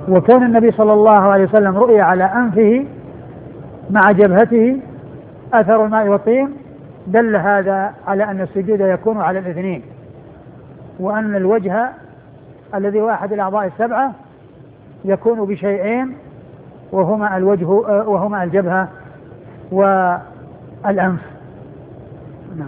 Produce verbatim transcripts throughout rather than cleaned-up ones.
وكون النبي صلى الله عليه وسلم رؤي على أنفه مع جبهته أثر الماء والطين دل هذا على أن السجود يكون على الاثنين، وأن الوجه الذي هو أحد الأعضاء السبعة يكون بشيئين وهما الوجه وهما الجبهة والأنف. نعم.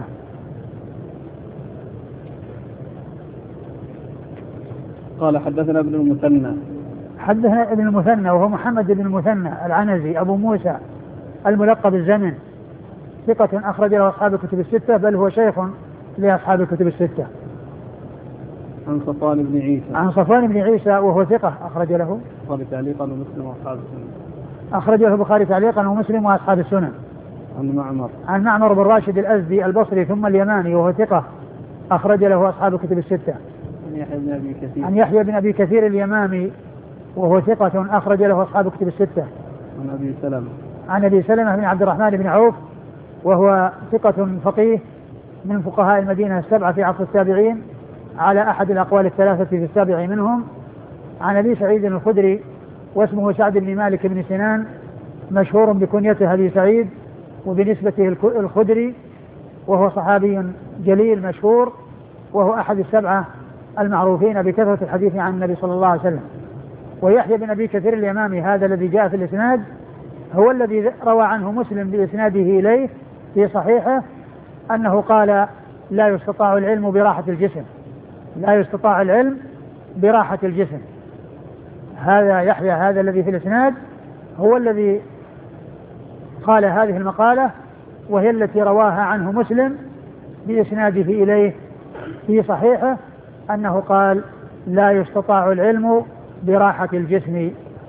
قال حدثنا ابن المثنى حدثنا ابن المثنى وهو محمد بن المثنى العنزي أبو موسى الملقب الزمن، ثقة أخرج له أصحاب الكتب الستة، بل هو شيخ لأصحاب الكتب الستة. عن صفوان بن عيسى عن صفوان بن عيسى وهو ثقة أخرج له البخاري تعليقا ومسلم وأصحاب السنن. أخرج له البخاري تعليقا ومسلم وأصحاب السنن. عن معمر عن معمر بن راشد الأزدي البصري ثم اليماني وهو ثقة أخرج له أصحاب الكتب الستة. عن يحيى بن أبي كثير عن يحيى بن أبي كثير اليمامي وهو ثقة أخرج له أصحاب الكتب الستة. عن أبي سلمة عن أبي سلمة بن عبد الرحمن بن عوف وهو ثقة فقيه من فقهاء المدينة السبعة في عصر التابعين على أحد الأقوال الثلاثة في السابع منهم. عن أبي سعيد الخدري واسمه سعد بن مالك بن سنان مشهور بكنيته أبي سعيد وبنسبته الخدري، وهو صحابي جليل مشهور، وهو أحد السبعة المعروفين بكثرة الحديث عن النبي صلى الله عليه وسلم. ويحيى بن أبي كثير اليمامي هذا الذي جاء في الإسناد هو الذي روى عنه مسلم بإسناده إليه في صحيحه أنه قال لا يستطاع العلم براحة الجسم، لا يستطاع العلم براحة الجسم. هذا يحيى هذا الذي في الإسناد هو الذي قال هذه المقالة، وهي التي رواها عنه مسلم بإسناده إليه في صحيحه أنه قال لا يستطاع العلم براحة الجسم.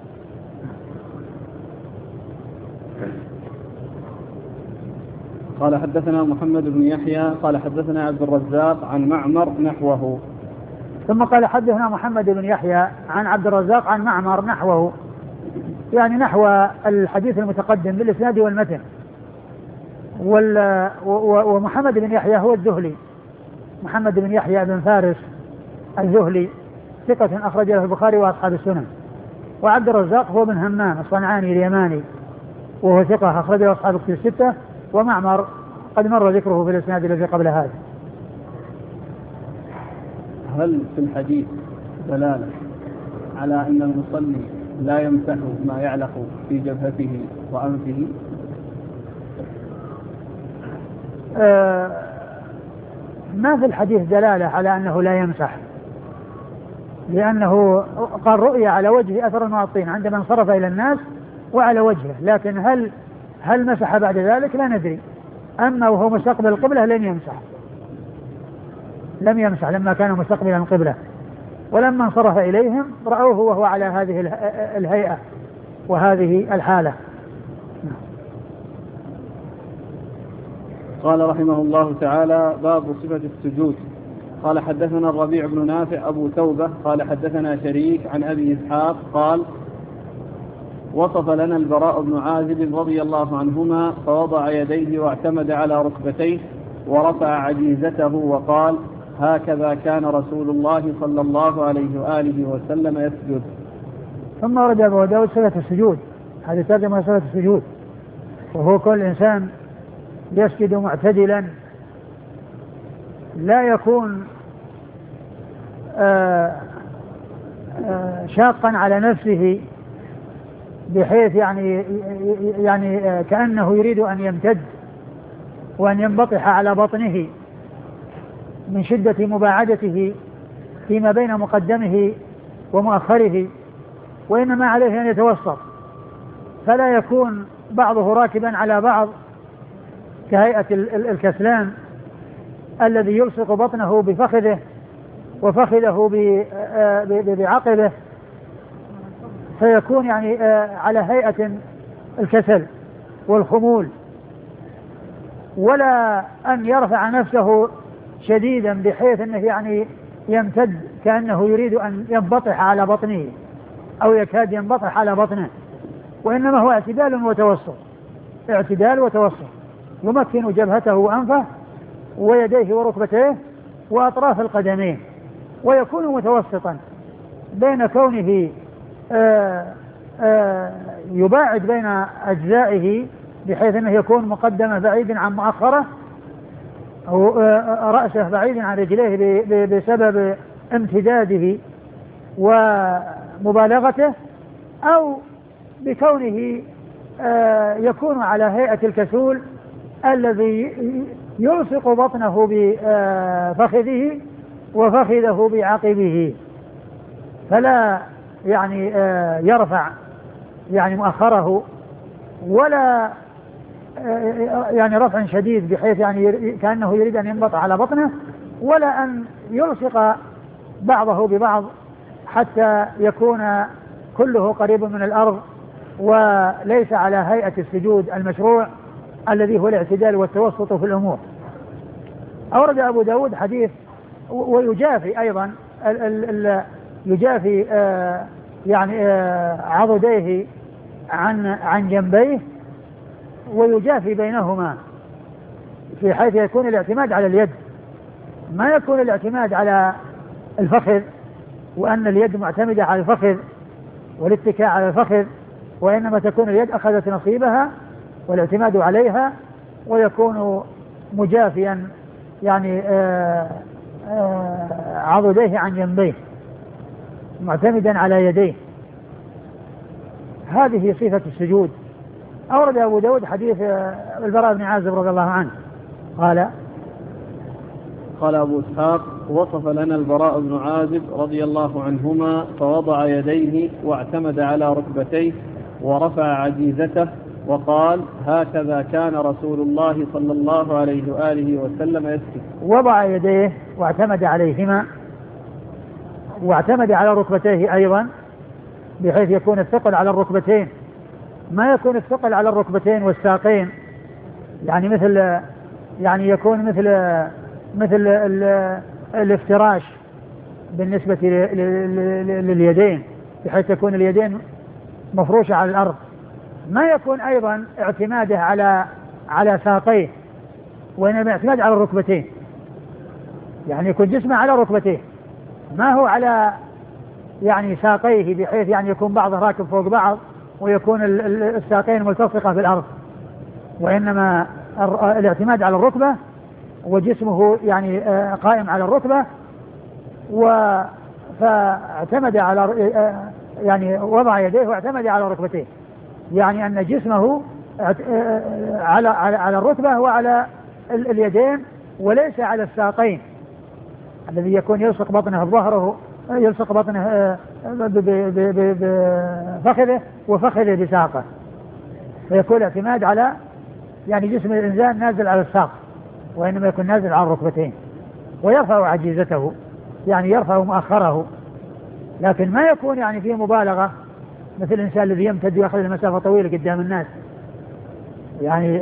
قال حدثنا محمد بن يحيى قال حدثنا عبد الرزاق عن معمر نحوه. ثم قال حدثنا محمد بن يحيى عن عبد الرزاق عن معمر نحوه، يعني نحو الحديث المتقدم بالإسناد والمتن. ومحمد بن يحيى هو الذهلي، محمد بن يحيى بن فارس الذهلي ثقة أخرج له البخاري وأصحاب السنن. وعبد الرزاق هو بن همام الصنعاني اليماني وهو ثقة أخرج له أصحاب الكتب الستة. ومعمر قد مر ذكره في الإسناد الذي قبل هذا. هل في الحديث دلالة على أن المصلي لا يمسح ما يعلق في جبهته وأنفه؟ آه ما في الحديث دلالة على أنه لا يمسح، لأنه قال رؤية على وجه أثر الماء والطين عندما انصرف إلى الناس وعلى وجهه، لكن هل هل مسح بعد ذلك لا ندري. أما وهو مستقبل القبلة لم يمسح، لم يمسح لما كان مستقبلا القبلة، ولما انصرف إليهم رأوه وهو على هذه الهيئة وهذه الحالة. قال رحمه الله تعالى باب صفة السجود. قال حدثنا الربيع بن نافع أبو توبة قال حدثنا شريك عن أبي إسحاق قال وصف لنا البراء بن عازب رضي الله عنهما فوضع يديه واعتمد على ركبتيه ورفع عجيزته وقال هكذا كان رسول الله صلى الله عليه وآله وسلم يسجد. ثم ورد أبو داود صفة السجود، هذه ترجمة صفة السجود، وهو كل إنسان يسجد معتدلا لا يكون آآ آآ شاقا على نفسه بحيث يعني يعني كأنه يريد أن يمتد وأن ينبطح على بطنه من شدة مباعدته فيما بين مقدمه ومؤخره، وإنما عليه أن يتوسط فلا يكون بعضه راكبا على بعض كهيئة الكسلان الذي يلصق بطنه بفخذه وفخذه بعقبه، فيكون يعني على هيئة الكسل والخمول، ولا أن يرفع نفسه شديدا بحيث أنه يعني يمتد كأنه يريد أن ينبطح على بطنه أو يكاد ينبطح على بطنه، وإنما هو اعتدال وتوسط، اعتدال وتوسط، يمكن جبهته وأنفه ويديه وركبتيه وأطراف القدمين، ويكون متوسطا بين كونه آآ آآ يباعد بين أجزائه بحيث أنه يكون مقدمة بعيدا عن مؤخرة، أو رأسه بعيدا عن رجليه بسبب امتداده ومبالغته، أو بكونه يكون على هيئة الكسول الذي يلصق بطنه بفخذه وفخذه بعقبه، فلا يعني يرفع يعني مؤخره ولا يعني رفع شديد بحيث يعني كأنه يريد أن ينبط على بطنه، ولا أن يلصق بعضه ببعض حتى يكون كله قريب من الأرض وليس على هيئة السجود المشروع الذي هو الاعتدال والتوسط في الأمور. أورد أبو داود حديث ويجافي أيضا ال ال ال يجافي آه يعني آه عضديه عن عن جنبيه، ويجافي بينهما في حيث يكون الاعتماد على اليد، ما يكون الاعتماد على الفخذ وأن اليد معتمدة على الفخذ والاتكاء على الفخذ، وإنما تكون اليد أخذت نصيبها والاعتماد عليها، ويكون مجافيا يعني آآ آآ عضديه عن جنبيه معتمدا على يديه. هذه صفة السجود. أورد أبو داود حديث البراء بن عازب رضي الله عنه قال قال أبو إسحاق: وصف لنا البراء بن عازب رضي الله عنهما فوضع يديه واعتمد على ركبتيه ورفع عجيزته وقال: هكذا كان رسول الله صلى الله عليه وآله وسلم يسجد. وضع يديه واعتمد عليهما واعتمد على ركبتيه أيضا بحيث يكون الثقل على الركبتين، ما يكون الثقل على الركبتين والساقين، يعني مثل يعني يكون مثل مثل الافتراش بالنسبة لليدين بحيث تكون اليدين مفروشة على الأرض. ما يكون أيضا اعتماده على على ساقيه، وإنما اعتماد على الركبتين، يعني يكون جسمه على ركبتيه ما هو على يعني ساقيه بحيث يعني يكون بعضه راكب فوق بعض ويكون الساقين ملتصقة في الأرض، وإنما الاعتماد على الركبة وجسمه يعني قائم على الركبة، فاعتمد على يعني وضع يديه واعتمد على ركبتيه، يعني أن جسمه على على على الركبة وعلى اليدين وليس على الساقين الذي يكون يلصق بطنه بظهره يلصق بطنه بفخذه وفخذه بساقه، فيكون الاعتماد على يعني جسم الإنسان نازل على الساق وإنما يكون نازل على الركبتين، ويرفع عجيزته يعني يرفع مؤخره، لكن ما يكون يعني فيه مبالغة مثل الإنسان الذي يمتد ويأخذ المسافة طويلة قدام الناس، يعني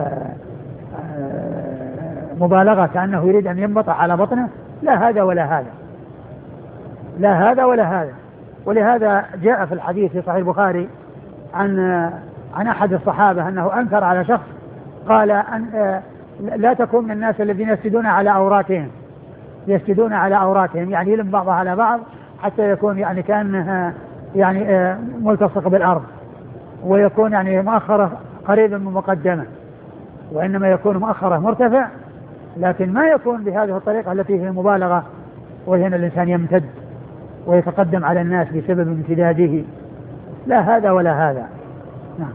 مبالغة كأنه يريد أن ينبطح على بطنه، لا هذا ولا هذا، لا هذا ولا هذا. ولهذا جاء في الحديث في صحيح البخاري عن عن أحد الصحابة أنه أنكر على شخص قال أن لا تكون من الناس الذين يسجدون على أوراتهم يسجدون على أوراتهم يعني يلم بعضها على بعض حتى يكون يعني كأنها يعني ملتصق بالأرض، ويكون يعني مؤخرة قريبا من مقدمة، وإنما يكون مؤخرة مرتفع، لكن ما يكون بهذه الطريقة التي فيها مبالغة، وهي أن الإنسان يمتد ويتقدم على الناس بسبب امتداده، لا هذا ولا هذا. نعم.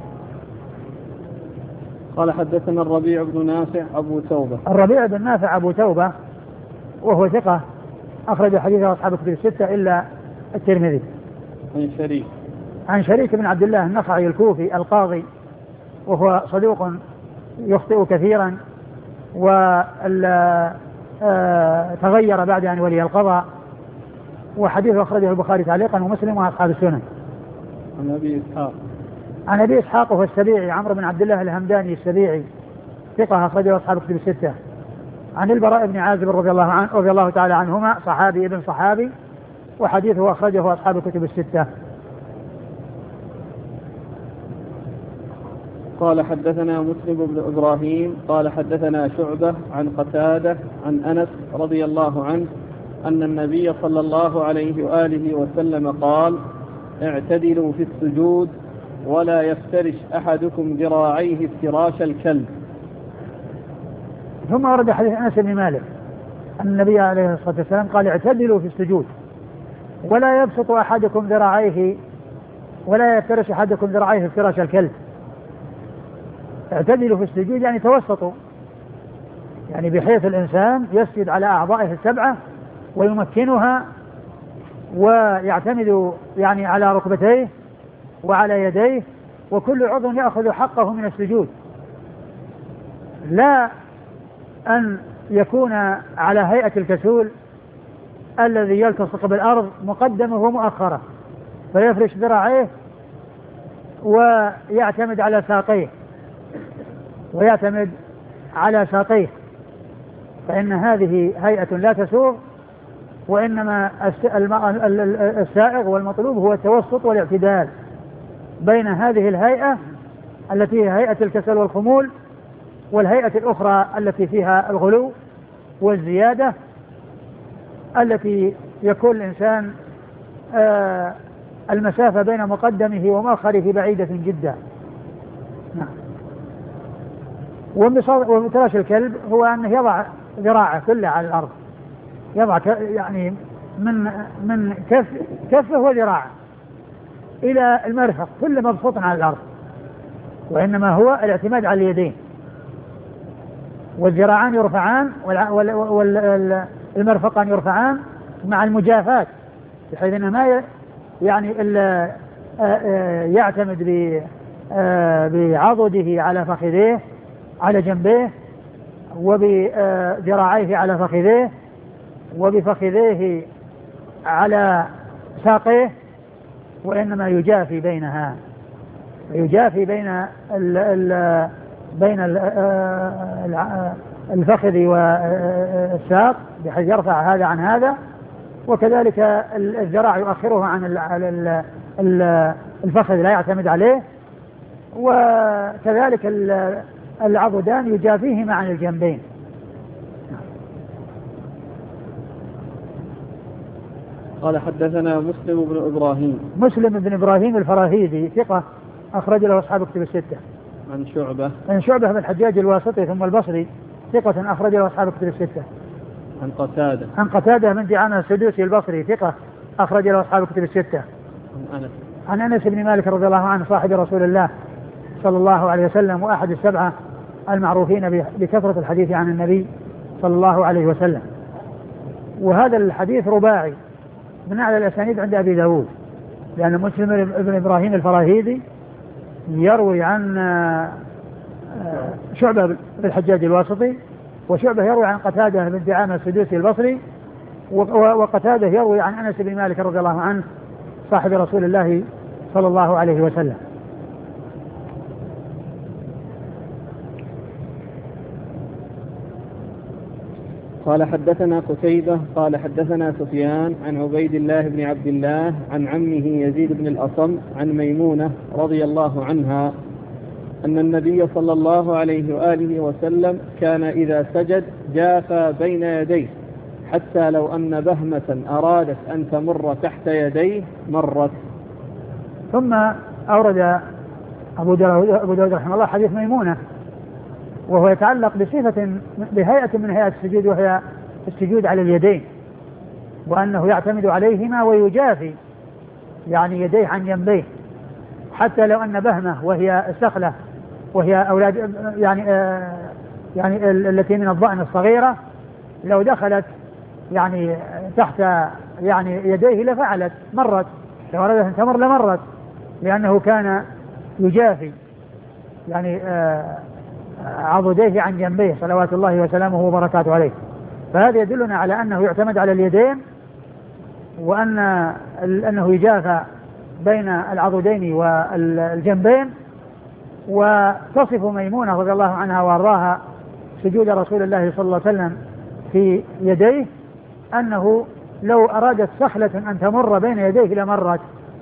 قال: حدثنا الربيع بن نافع أبو توبة. الربيع بن نافع أبو توبة وهو ثقة أخرج حديثه أصحاب الكتب الستة إلا الترمذي. عن شريك عن شريك بن عبد الله النخعي الكوفي القاضي، وهو صدوق يخطئ كثيرا وتغير بعد أن ولي القضاء، وحديثه أخرجه البخاري تعليقا ومسلم وأصحاب السنن. عن أبي إسحاق عن أبي إسحاق وهو السبيعي عمرو بن عبد الله الهمداني السبيعي ثقة أخرجه أصحاب الكتب الستة. عن البراء بن عازب رضي الله عنه رضي الله تعالى عنهما صحابي ابن صحابي، وحديثه أخرجه أصحاب الكتب الستة. قال: حدثنا مسلم بن إبراهيم قال حدثنا شعبة عن قتادة عن أنس رضي الله عنه أن النبي صلى الله عليه وآله وسلم قال: اعتدلوا في السجود ولا يفترش أحدكم ذراعيه افتراش الكلب. ثم ورد حديث أنس بن مالك أن النبي عليه الصلاة والسلام قال اعتدلوا في السجود ولا يبسط أحدكم ذراعيه ولا يفترش أحدكم ذراعيه افتراش الكلب. اعتدلوا في السجود يعني توسطوا، يعني بحيث الإنسان يسجد على أعضائه السبعة ويمكنها ويعتمد يعني على ركبتيه وعلى يديه، وكل عضو يأخذ حقه من السجود، لا أن يكون على هيئة الكسول الذي يلتصق بالأرض مقدمه ومؤخره فيفرش ذراعيه ويعتمد على ساقيه ويعتمد على ساقيه فإن هذه هيئة لا تسوغ، وإنما السائغ والمطلوب هو التوسط والاعتدال بين هذه الهيئة التي هي هيئة الكسل والخمول والهيئة الأخرى التي فيها الغلو والزيادة، التي يكون الإنسان آه المسافة بين مقدمه ومؤخره بعيدة جدا. نعم. ومفترش الكلب هو أنه يضع ذراعه كلها على الأرض، يضع يعني من من كف كفه وذراعه إلى المرفق كل مبسوط على الأرض، وإنما هو الاعتماد على اليدين، والذراعان يرفعان والمرفقان يرفعان مع المجافات، بحيث أنه ما يعني إلا يعتمد بعضده على فخذيه على جنبيه وبذراعيه على فخذيه وبفخذيه على ساقيه، وإنما يجافي بينها، يجافي بين ال ال بين ال الفخذ والساق بحيث يرفع هذا عن هذا، وكذلك الذراع يؤخره عن الفخذ لا يعتمد عليه، وكذلك العضدان يجافيهما عن الجنبين. قال حدثنا مسلم بن إبراهيم مسلم بن إبراهيم الفراهيدي ثقة أخرج له أصحاب كتب الستة. عن شعبة عن شعبة بن الحجاج الواسطي ثم البصري ثقة أخرج له أصحاب كتب الستة. عن قتادة عن قتادة من دعامة السدوسي البصري ثقة أخرج له أصحاب كتب الستة. عن أنس عن أنس بن مالك رضي الله عنه صاحب رسول الله صلى الله عليه وسلم وأحد السبعة المعروفين بكثرة الحديث عن النبي صلى الله عليه وسلم. وهذا الحديث رباعي من أعلى الأسانيد عند أبي داود، لأن مسلم بن إبراهيم الفراهيدي يروي عن شعبة بالحجاج الواسطي، وشعبة يروي عن قتادة بن دعامة السدوسي البصري، وقتادة يروي عن أنس بن مالك رضي الله عنه صاحب رسول الله صلى الله عليه وسلم. قال حدثنا قتيبة قال حدثنا سفيان عن عبيد الله بن عبد الله عن عمه يزيد بن الأصم عن ميمونة رضي الله عنها أن النبي صلى الله عليه وآله وسلم كان إذا سجد جافى بين يديه حتى لو أن بهمة أرادت أن تمر تحت يديه مرت. ثم أورد أبو داود رحمه الله حديث ميمونة، وهو يتعلق بصفة بهيئة من هيئات السجود، وهي السجود على اليدين، وأنه يعتمد عليهما ويجافي يعني يديه عن جنبيه، حتى لو أن بهمة وهي السخلة وهي أولاد يعني آه يعني التي من الضأن الصغيرة لو دخلت يعني تحت يعني يديه لفعلت مرت، لو أرادت أن تمر لمرت، لأنه كان يجافي يعني آه عضديه عن جنبيه صلوات الله وسلامه وبركاته عليه. فهذا يدلنا على أنه يعتمد على اليدين، وأن أنه يجافى بين العضدين والجنبين. وتصف ميمونة رضي الله عنها وارضاها سجود رسول الله صلى الله عليه وسلم في يديه أنه لو أرادت سخلة أن تمر بين يديه لمرت.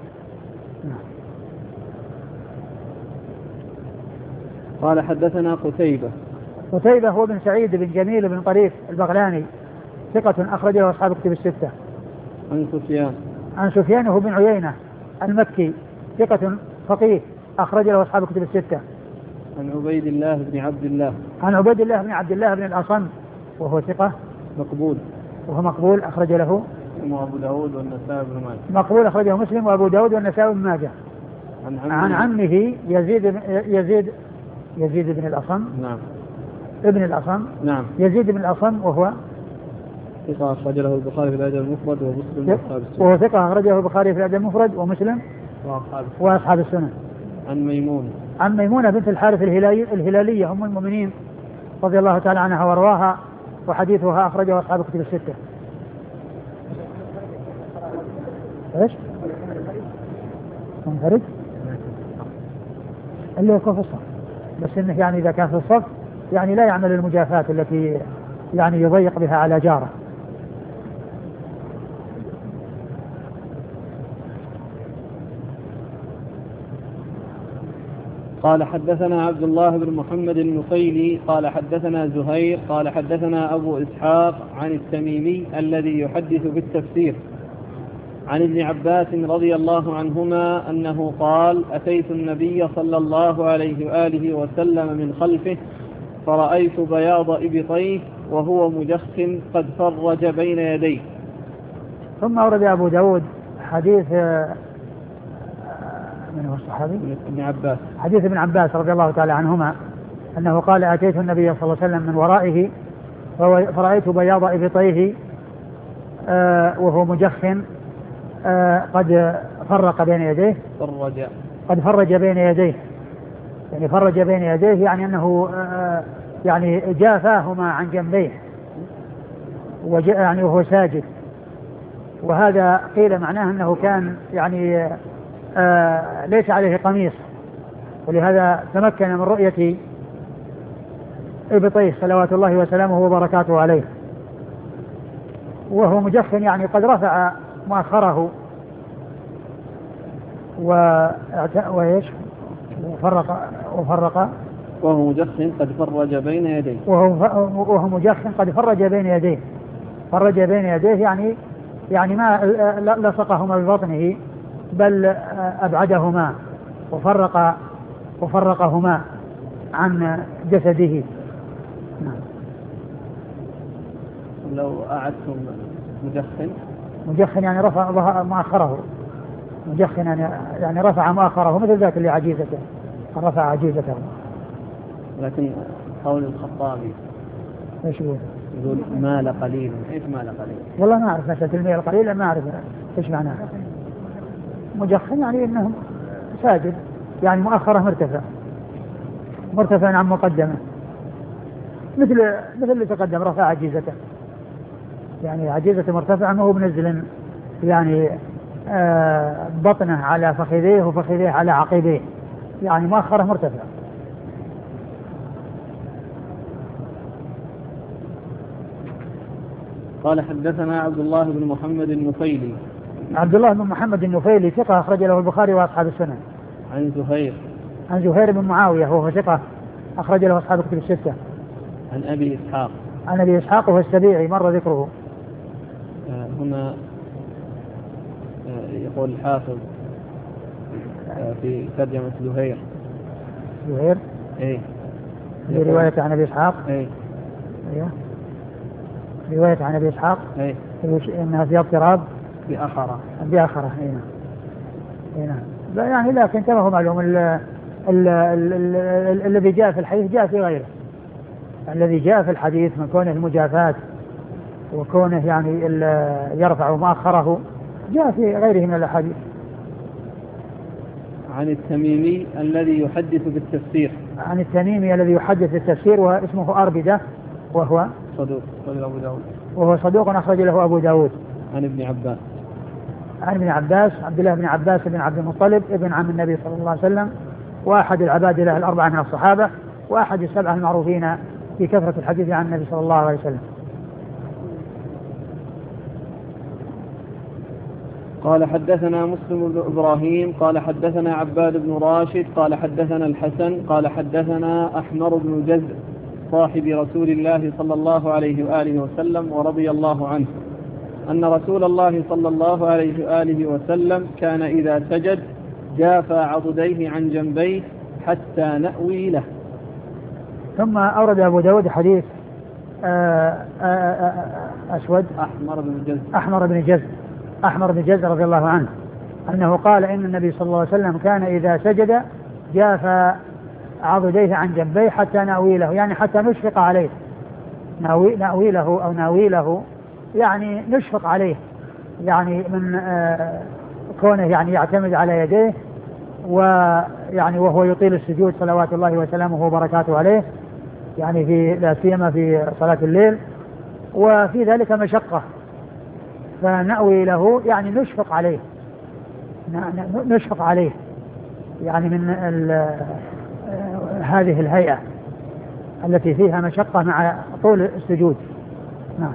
قال حدثنا قتيبة قتيبة هو بن سعيد بن جميل بن طريف البغلاني ثقة أخرج له أصحاب كتب الستة. عن سفيان عن سفيان هو بن عيينة المكي ثقة فقيه أخرج له أصحاب الكتب الستة. عن عبيد الله بن عبد الله عن عبيد الله بن عبد الله بن الأصم وهو ثقة مقبول وهو مقبول أخرج له أبو داود والنسائي بن ماجه. مقبول أخرجه مسلم وأبو داود والنسائي بن ماجه. عن عمه, عن عمه يزيد بن يزيد يزيد بن الأصم. نعم. ابن الأصم. نعم. يزيد بن الأصم وهو ثقة أخرج له البخاري في الأدب المفرد ومسلم وأصحاب السنن. وهو ثقة أخرجه البخاري في الأدب المفرد ومسلم وأصحاب السنن. وأصحاب السنن. عن ميمونة. عن ميمونة بنت الحارث الهلالي الهلالية أم المؤمنين رضي الله تعالى عنها وارضاها وحديثها أخرجه أصحاب الكتب الستة. ايش؟ منفرد؟ اللي يكون في الصف، بس انه يعني اذا كان في الصف يعني لا يعمل المجافاة التي يعني يضيق بها على جاره. قال حدثنا عبد الله بن محمد النخيلي قال حدثنا زهير قال حدثنا أبو إسحاق عن التميمي الذي يحدث بالتفسير عن ابن عباس رضي الله عنهما أنه قال أتيت النبي صلى الله عليه وآله وسلم من خلفه فرأيت بياض إبطيه وهو مجخ قد فرج بين يديه. ثم أورد أبو داود حديث من هو الصحابي؟ ابن عباس. حديث ابن عباس رضي الله تعالى عنهما أنه قال أتيت النبي صلى الله عليه وسلم من ورائه فرأيت بياض إبطيه وهو مجخ قد فرق بين يديه. فرج. قد فرج بين يديه يعني فرج بين يديه يعني أنه يعني جافاهما عن جنبيه وجاء يعني وهو ساجد، وهذا قيل معناه أنه كان يعني آه ليس عليه قميص، ولهذا تمكن من رؤية إبطيه صلوات الله وسلامه وبركاته عليه، وهو مجخ يعني قد رفع مؤخره وإيش وفرق وفرق وهو مجخ قد فرج بين يديه وهو وهو مجخ قد فرج بين يديه فرج بين يديه يعني يعني ما لصقهما ببطنه بل أبعدهما وفرق وفرقهما عن جسده. نعم. لو أعدتم مجخن مجخن يعني رفع مؤخره مجخن يعني يعني رفع مؤخره مثل ذاك اللي عجيزته رفع عجيزته. لكن قول الخطابي ايش يقول؟ يقول مال قليل. ايش مال قليل؟ والله ما اعرف مسألة الميل القليل ما اعرف ايش معناه. مجخن يعني انه ساجد يعني مؤخره مرتفع مرتفع عن مقدمه مثل مثل اللي تقدم رفع عجيزته يعني عجيزته مرتفعة ما هو بنزل يعني آه بطنه على فخذيه وفخذيه على عقبيه يعني مؤخره مرتفع. قال حدثنا عبد الله بن محمد النخيلي. عبد الله بن محمد النخيلي ثقة أخرج له البخاري وأصحاب السنن. عن زهير. عن زهير بن معاوية وهو ثقة أخرج له أصحاب الكتب الستة. عن أبي إسحاق. عن أبي إسحاق وهو السبيعي مر ذكره. آه هنا آه يقول الحافظ آه في ترجمة زهير. زهير. إيه. في رواية عن أبي إسحاق. إيه. إيه. رواية عن أبي إسحاق. إيه. إنها في اضطراب. بأخرة. بأخرة. إيه. إيه. لا يعني لكن كما هو معلوم ال ال ال ال الذي جاء في الحديث جاء في غيره. الذي جاء في الحديث من كونه المجافاة وكونه يعني يرفع مؤخره جاء في غيره من الأحاديث. عن التميمي الذي يحدث بالتفسير. عن التميمي الذي يحدث بالتفسير واسمه أربدة وهو صدوق صدوق أبو داود وهو صدوق أخرج له أبو داود. عن ابن عباس. عن ابن عباس عبد الله بن عباس بن عبد المطلب ابن عم النبي صلى الله عليه وسلم وأحد العباد له الأربعة من الصحابة وأحد السبعة المعروفين في كثرة الحديث عن النبي صلى الله عليه وسلم. قال حدثنا مسلم بن إبراهيم قال حدثنا عباد بن راشد قال حدثنا الحسن قال حدثنا أحمر بن جزء صاحب رسول الله صلى الله عليه وآله وسلم ورضي الله عنه أن رسول الله صلى الله عليه وآله وسلم كان إذا سجد جافى عضديه عن جنبيه حتى نأوي له. ثم أورد أبو داود حديث أسود أحمر بن جز أحمر بن جز أحمر بن جز رضي الله عنه أنه قال إن النبي صلى الله عليه وسلم كان إذا سجد جافى عضديه عن جنبيه حتى نأوي له، يعني حتى نشفق عليه، نأوي, نأوي له أو ناوي له يعني نشفق عليه، يعني من آه كونه يعني يعتمد على يديه، ويعني وهو يطيل السجود صلوات الله وسلامه وبركاته عليه، يعني في لا سيما في صلاة الليل، وفي ذلك مشقة، فنأوي له يعني نشفق عليه نشفق عليه يعني من هذه الهيئة التي فيها مشقة مع طول السجود. نعم.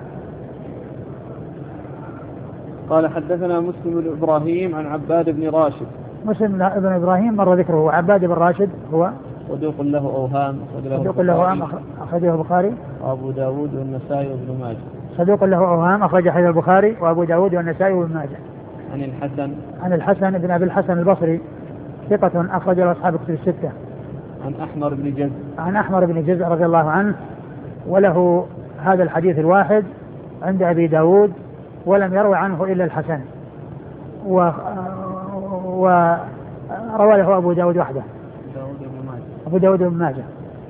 قال حدثنا مسلم بن إبراهيم عن عباد بن راشد. مسلم بن إبراهيم مر ذكره. عباد بن راشد هو صدوق له أوهام صدوق له أوهام أخرجه البخاري وأبو داود والنسائي وابن ماجه. صدوق له أوهام أخرج حديث البخاري وأبو داود والنسائي وابن ماجه. عن الحسن عن الحسن بن أبي الحسن البصري ثقة أخرج له أصحاب كتب الستة. عن أحمر بن جز عن أحمر بن جز رضي الله عنه، وله هذا الحديث الواحد عند أبي داود، ولم يروي عنه إلا الحسن، وروى له أبو داود وحده أبو داود بن ماجه.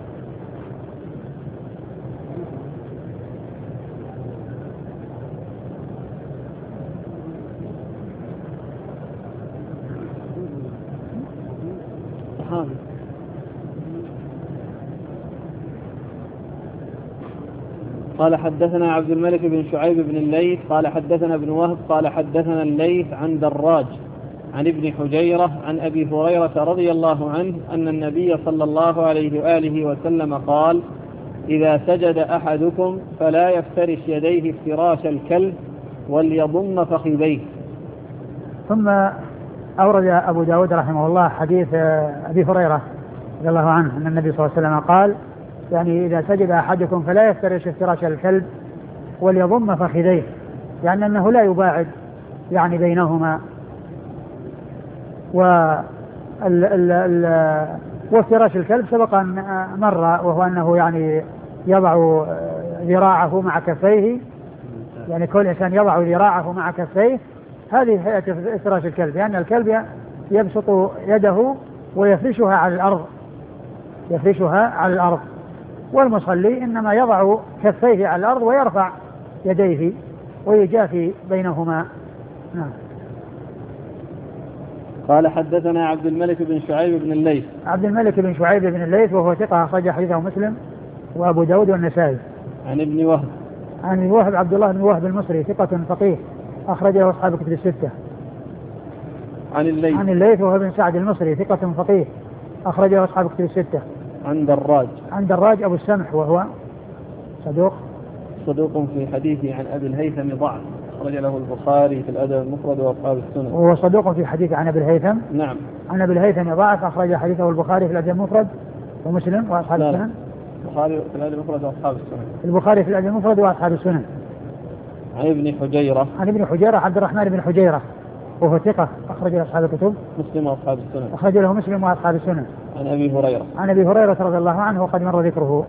قال حدثنا عبد الملك بن شعيب بن الليث قال حدثنا ابن وهب قال حدثنا الليث عن دراج عن ابن حجيرة عن أبي هريرة رضي الله عنه أن النبي صلى الله عليه وآله وسلم قال: إذا سجد أحدكم فلا يفترش يديه افتراش الكلب وليضم فخذيه. ثم أورد أبو داود رحمه الله حديث أبي هريرة رضي الله عنه أن النبي صلى الله عليه وسلم قال: يعني إذا سجد أحدكم فلا يفترش افتراش الكلب وليضم فخذيه، يعني أنه لا يباعد يعني بينهما. وافتراش الكلب سبق أن مر، وهو أنه يعني يضع ذراعه مع كفيه، يعني كل إنسان يضع ذراعه مع كفيه، هذه هيئة افتراش الكلب، لأن يعني الكلب يبسط يده ويفرشها على الأرض يفرشها على الأرض والمصلي إنما يضع كفيه على الأرض ويرفع يديه ويجافي بينهما. نعم. قال حدثنا عبد الملك بن شعيب بن الليث. عبد الملك بن شعيب بن الليث وهو ثقة أخرج حديثه مسلم وأبو داود والنسائي. عن ابن وهب. عن ابن وهب عبد الله بن وهب المصري ثقة فقيه أخرجه أصحاب كتب الستة. عن الليث. عن الليث وهو بن سعد المصري ثقة فقيه أخرجه أصحاب كتب الستة. عن دراج. عن دراج أبو السمح وهو صدوق صدوق في حديثه عن أبي الهيثم ضعف، أخرج له البخاري في الأدب المفرد وأصحاب السنن. وهو صدوق في حديث عن أبي الهيثم. نعم. عن أبي الهيثم ضعف، أخرج حديثه البخاري في الأدب المفرد ومسلم وأصحاب السنن. البخاري في الأدب المفرد وأصحاب السنن. البخاري في الأدب المفرد وأصحاب السنن. عن ابن حجيرة. عن ابن حجيرة عبد الرحمن بن حجيرة وهو ثقة أخرج له أصحاب الكتب. مسلم وأصحاب السنن. أخرج له مسلم وأصحاب السنن. عن أبي هريرة. عن أبي هريرة رضي الله عنه وقد مر ذكره.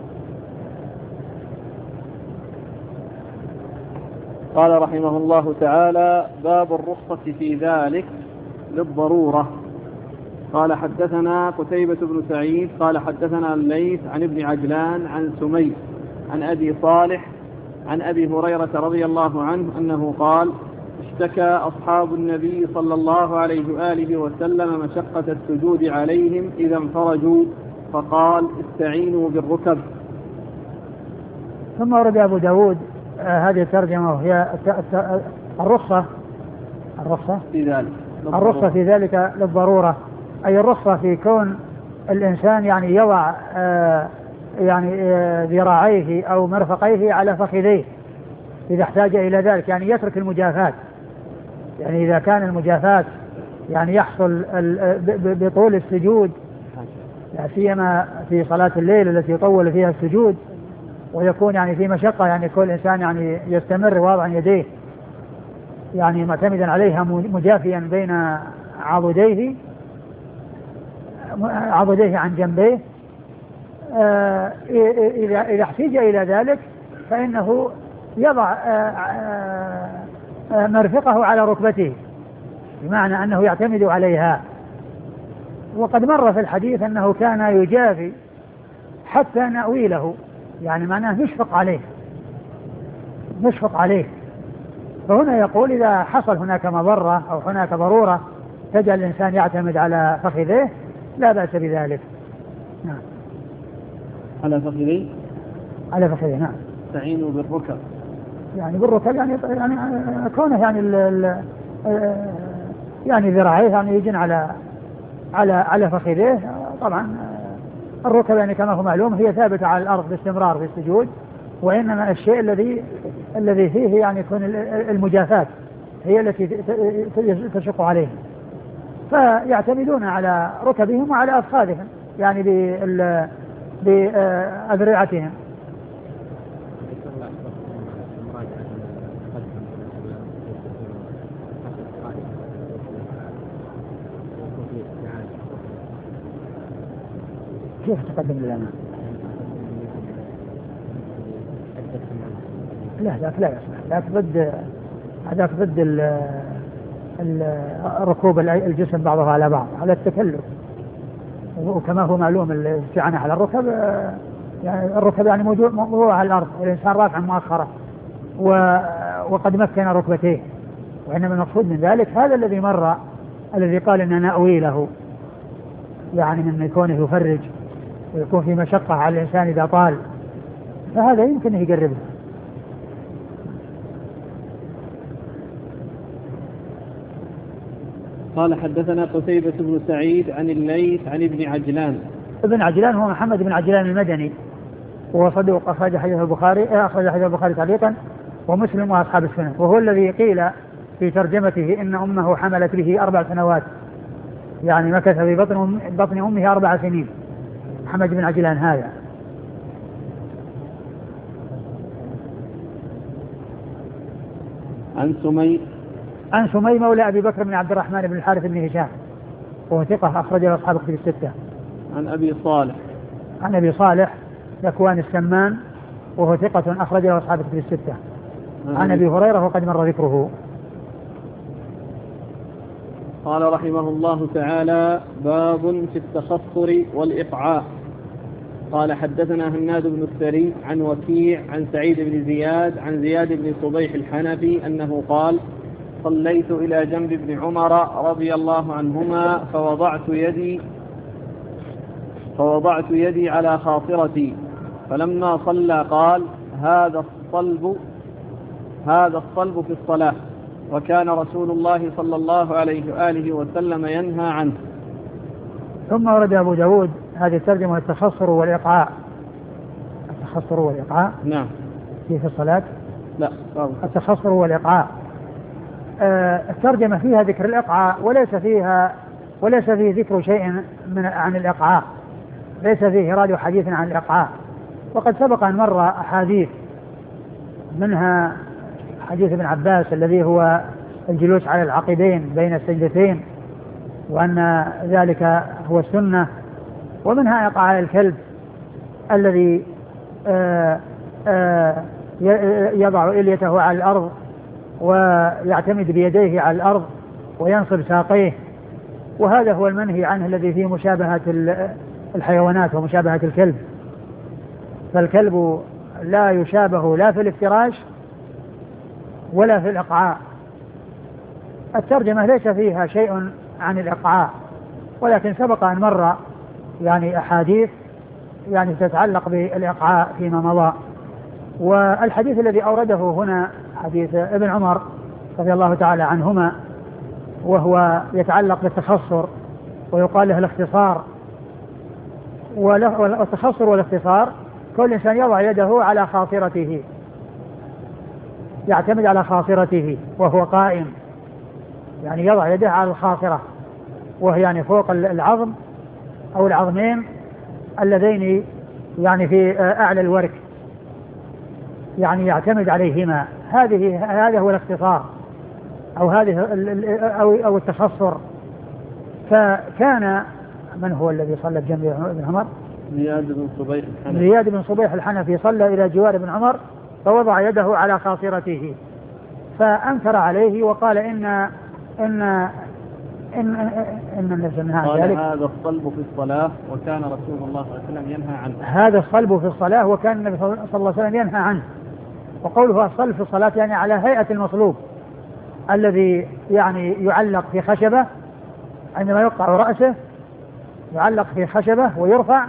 قال رحمه الله تعالى: باب الرخصة في ذلك للضرورة. قال حدثنا قتيبة بن سعيد قال حدثنا الليث عن ابن عجلان عن سمي عن أبي صالح عن أبي هريرة رضي الله عنه أنه قال: اشتكى أصحاب النبي صلى الله عليه وآله وسلم مشقة السجود عليهم إذا انفرجوا، فقال: استعينوا بالركب. ثم ورد أبو داود آه هذه الترجمة وهي الرخصة الرخصة في ذلك الرخصة في ذلك للضرورة، أي الرخصة في كون الإنسان يعني يضع آه يعني آه ذراعيه أو مرفقيه على فخذيه إذا احتاج إلى ذلك، يعني يترك المجافات، يعني إذا كان المجافات يعني يحصل بطول السجود، لا سيما في صلاة الليل التي يطول فيها السجود ويكون يعني في مشقة، يعني كل إنسان يعني يستمر واضعا يديه يعني معتمدا عليها مجافيا بين عضديه عضديه عن جنبيه، إذا احتاج إلى ذلك فإنه يضع مرفقه على ركبته، بمعنى أنه يعتمد عليها. وقد مر في الحديث أنه كان يجافي حتى نأويله، يعني معناه نشفق عليه نشفق عليه. فهنا يقول إذا حصل هناك مضرة أو هناك ضرورة تجعل الإنسان يعتمد على فخذيه لا بأس بذلك. نعم. على فخذيه على فخذيه نعم. استعينوا بالركب، يعني بالركب يعني يعني كونه يعني ال ال يعني ذراعيه يعني يجن على على على فخذيه. طبعا الركب يعني كما هو معلوم هي ثابتة على الأرض باستمرار في السجود، وإنما الشيء الذي الذي فيه يعني يكون المجافات هي التي تشق عليهم، فيعتمدون على ركبهم وعلى أفخاذهم يعني بأذرعتهم. كيف تقدم لنا؟ لا ذاك لا يصلح، ذاك ضد هذاك ضد الركوب الجسم بعضها على بعض، على التكلف. وكما هو معلوم الاستعانة على الركب يعني الركب يعني موضوع على الأرض، الإنسان رافع مؤخرة وقد مكن ركبتيه، وإنما المقصود من ذلك هذا الذي مر الذي قال إننا نأوي له، يعني من كونه يفرج ويكون في مشقة على الإنسان إذا طال، فهذا يمكن يقربه. قال حدثنا قتيبة بن سعيد عن الليث عن ابن عجلان. ابن عجلان هو محمد بن عجلان المدني، وهو صدوق أخرج حديث البخاري أخرج حديث البخاري تعليقا ومسلم وأصحاب السنن، وهو الذي قيل في ترجمته إن أمه حملت به أربع سنوات، يعني مكث في بطن بطن أمه أربع سنين. محمد بن عجلان هذا. عن سمي عن سمي مولى أبي بكر بن عبد الرحمن بن الحارث بن هشام، وهو ثقة أخرج له أصحاب الكتب الستة. عن أبي صالح عن أبي صالح ذكوان السمان، وهو ثقة أخرج له أصحاب الكتب الستة. عن أبي هريرة وقد مر ذكره. قال رحمه الله تعالى: باب في التخصر والإقعاء. قال حدثنا هناد بن السري عن وكيع عن سعيد بن زياد عن زياد بن صبيح الحنفي أنه قال: صليت إلى جنب ابن عمر رضي الله عنهما فوضعت يدي فوضعت يدي على خاصرتي، فلما صلى قال: هذا الصلب هذا الصلب في الصلاة، وكان رسول الله صلى الله عليه وآله وسلم ينهى عنه. ثم ورد أبو داود هذه الترجمة: التخصر والإقعاء. التخصر والإقعاء نعم. في الصلاة لا طبعا. التخصر والإقعاء. آه الترجمة فيها ذكر الإقعاء وليس فيها وليس فيه ذكر شيء من عن الإقعاء، ليس فيه راد حديث عن الإقعاء. وقد سبق أن مر أحاديث منها حديث ابن عباس الذي هو الجلوس على العقبين بين السجدتين، وأن ذلك هو السنة، ومنها إقعاء الكلب الذي آآ آآ يضع إليته على الأرض ويعتمد بيديه على الأرض وينصب ساقيه، وهذا هو المنهي عنه الذي فيه مشابهة الحيوانات ومشابهة الكلب. فالكلب لا يشابه لا في الافتراش ولا في الإقعاء. الترجمة ليس فيها شيء عن الإقعاء، ولكن سبق أن مر يعني أحاديث يعني تتعلق بالإقعاء فيما مضى. والحديث الذي أورده هنا حديث ابن عمر رضي الله تعالى عنهما، وهو يتعلق بالتخصر ويقال له الاختصار. والتخصر والاختصار كل إنسان يضع يده على خاصرته، يعتمد على خاصرته وهو قائم، يعني يضع يده على الخاصرة وهي يعني فوق العظم أو العظمين اللذين يعني في أعلى الورك، يعني يعتمد عليهما. هذه هذا هو الاختصار. أو هذه أو أو التصفر. فكان من هو الذي صلى بجنب ابن عمر؟ زياد بن صبيح الحنفي. زياد بن صبيح الحنفي صلى إلى جوار ابن عمر فوضع يده على خاصرته فأنكر عليه وقال إن إن إن إن إن قال هذا الصلب في الصلاة وكان رسول الله صلى الله عليه وسلم ينهى عنه. هذا الصلب في الصلاة وكان النبي صلى الله عليه وسلم ينهى عنه. وقوله الصلب في الصلاة يعني على هيئة المصلوب الذي يعني يعلق في خشبة، عندما يقطع رأسه يعلق في خشبة ويرفع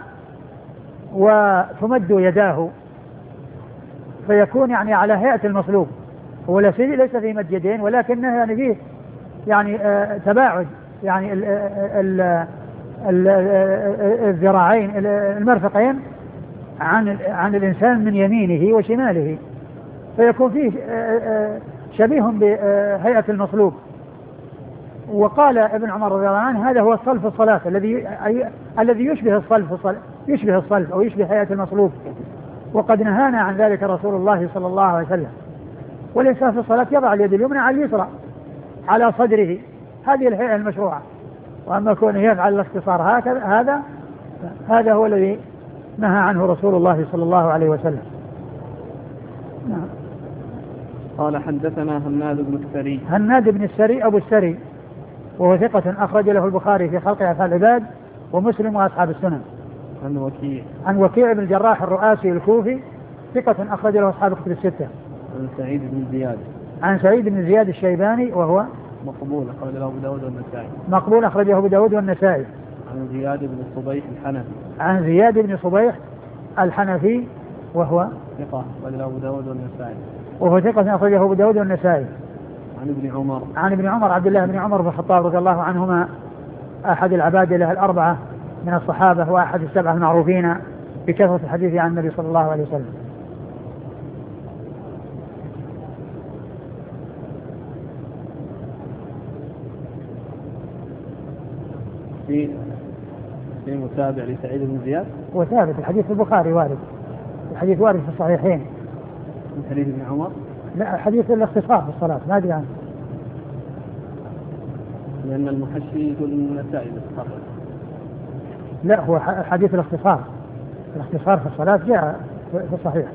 وتمد يداه فيكون يعني على هيئة المصلوب. هو ليس في مد يدين ولكنه يعني فيه يعني آه تباعد يعني ال ال ال الذراعين المرفقين عن عن الإنسان من يمينه وشماله، فيكون فيه آه آه شبيه بهيئة المصلوب. وقال ابن عمر رضي الله عنه هذا هو الصلب في الصلاة الذي الذي يشبه الصلب في الصلاة، يشبه الصلب أو يشبه هيئة المصلوب، وقد نهانا عن ذلك رسول الله صلى الله عليه وسلم. والإنسان في الصلاة يضع اليد اليمنى على اليسرى على صدره، هذه الهيئة المشروعة. وأما كونه يفعل الاختصار هكذا هذا هذا هو الذي نهى عنه رسول الله صلى الله عليه وسلم. نعم. قال حدثنا هناد بن السري. هناد بن السري أبو السري وهو ثقة أخرج له البخاري في خلق أفعال العباد ومسلم وأصحاب السنن. عن وكيع. عن وكيع بن الجراح الرؤاسي الكوفي ثقة أخرج له أصحاب الكتب الستة. عن سعيد بن زياد. عن سعيد بن زياد الشيباني وهو مقبول أخرج له أبو داود والنسائي. مقبول أخرجه أبو داود والنسائي. عن زياد بن صبيح الحنفي. عن زياد بن صبيح الحنفي وهو ثقة أخرج له أبو داود والنسائي. وهو ثقة أخرجه أبو داود والنسائي. عن ابن عمر. عن ابن عمر عبد الله بن عمر بن الخطاب رضي الله عنهما أحد العبادلة الأربعة من الصحابة وأحد السبعة المعروفين بكثرة الحديث عن النبي صلى الله عليه وسلم. في في متابع لسعيد بن زياد وثابت الحديث في البخاري وارد، الحديث وارد في الصحيحين. من حديث ابن عمر؟ لا حديث الاختصار في الصلاة ما أدري عنه. لأن المحشي يقول النسائي بالصحيح. لا هو حديث الاختصار، الاختصار في الصلاة جاء في الصحيح.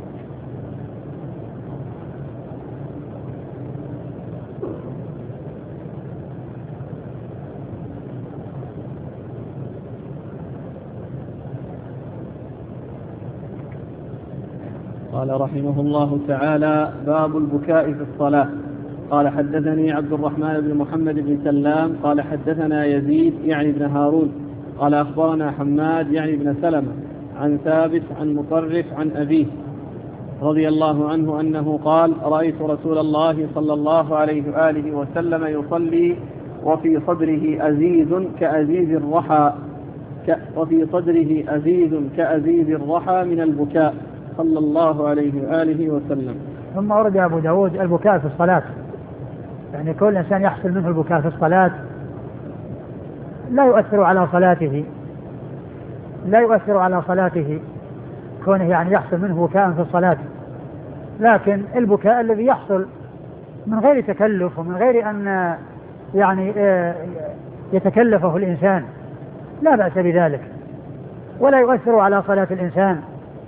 قال رحمه الله تعالى: باب البكاء في الصلاة. قال حدثني عبد الرحمن بن محمد بن سلام قال حدثنا يزيد يعني بن هارون قال أخبرنا حماد يعني بن سلمة عن ثابت عن مطرف عن أبيه رضي الله عنه أنه قال: رأيت رسول الله صلى الله عليه وآله وسلم يصلي وفي صدره أزيز كأزيز الرحى وفي صدره أزيز كأزيز الرحى من البكاء صلى الله عليه وآله وسلم. ثم ورد أبو داود البكاء في الصلاة، يعني كل إنسان يحصل منه البكاء في الصلاة لا يؤثر على صلاته، لا يؤثر على صلاته كونه يعني يحصل منه بكاء في الصلاة، لكن البكاء الذي يحصل من غير تكلف ومن غير أن يعني يتكلفه الإنسان لا بأس بذلك ولا يؤثر على صلاة الإنسان.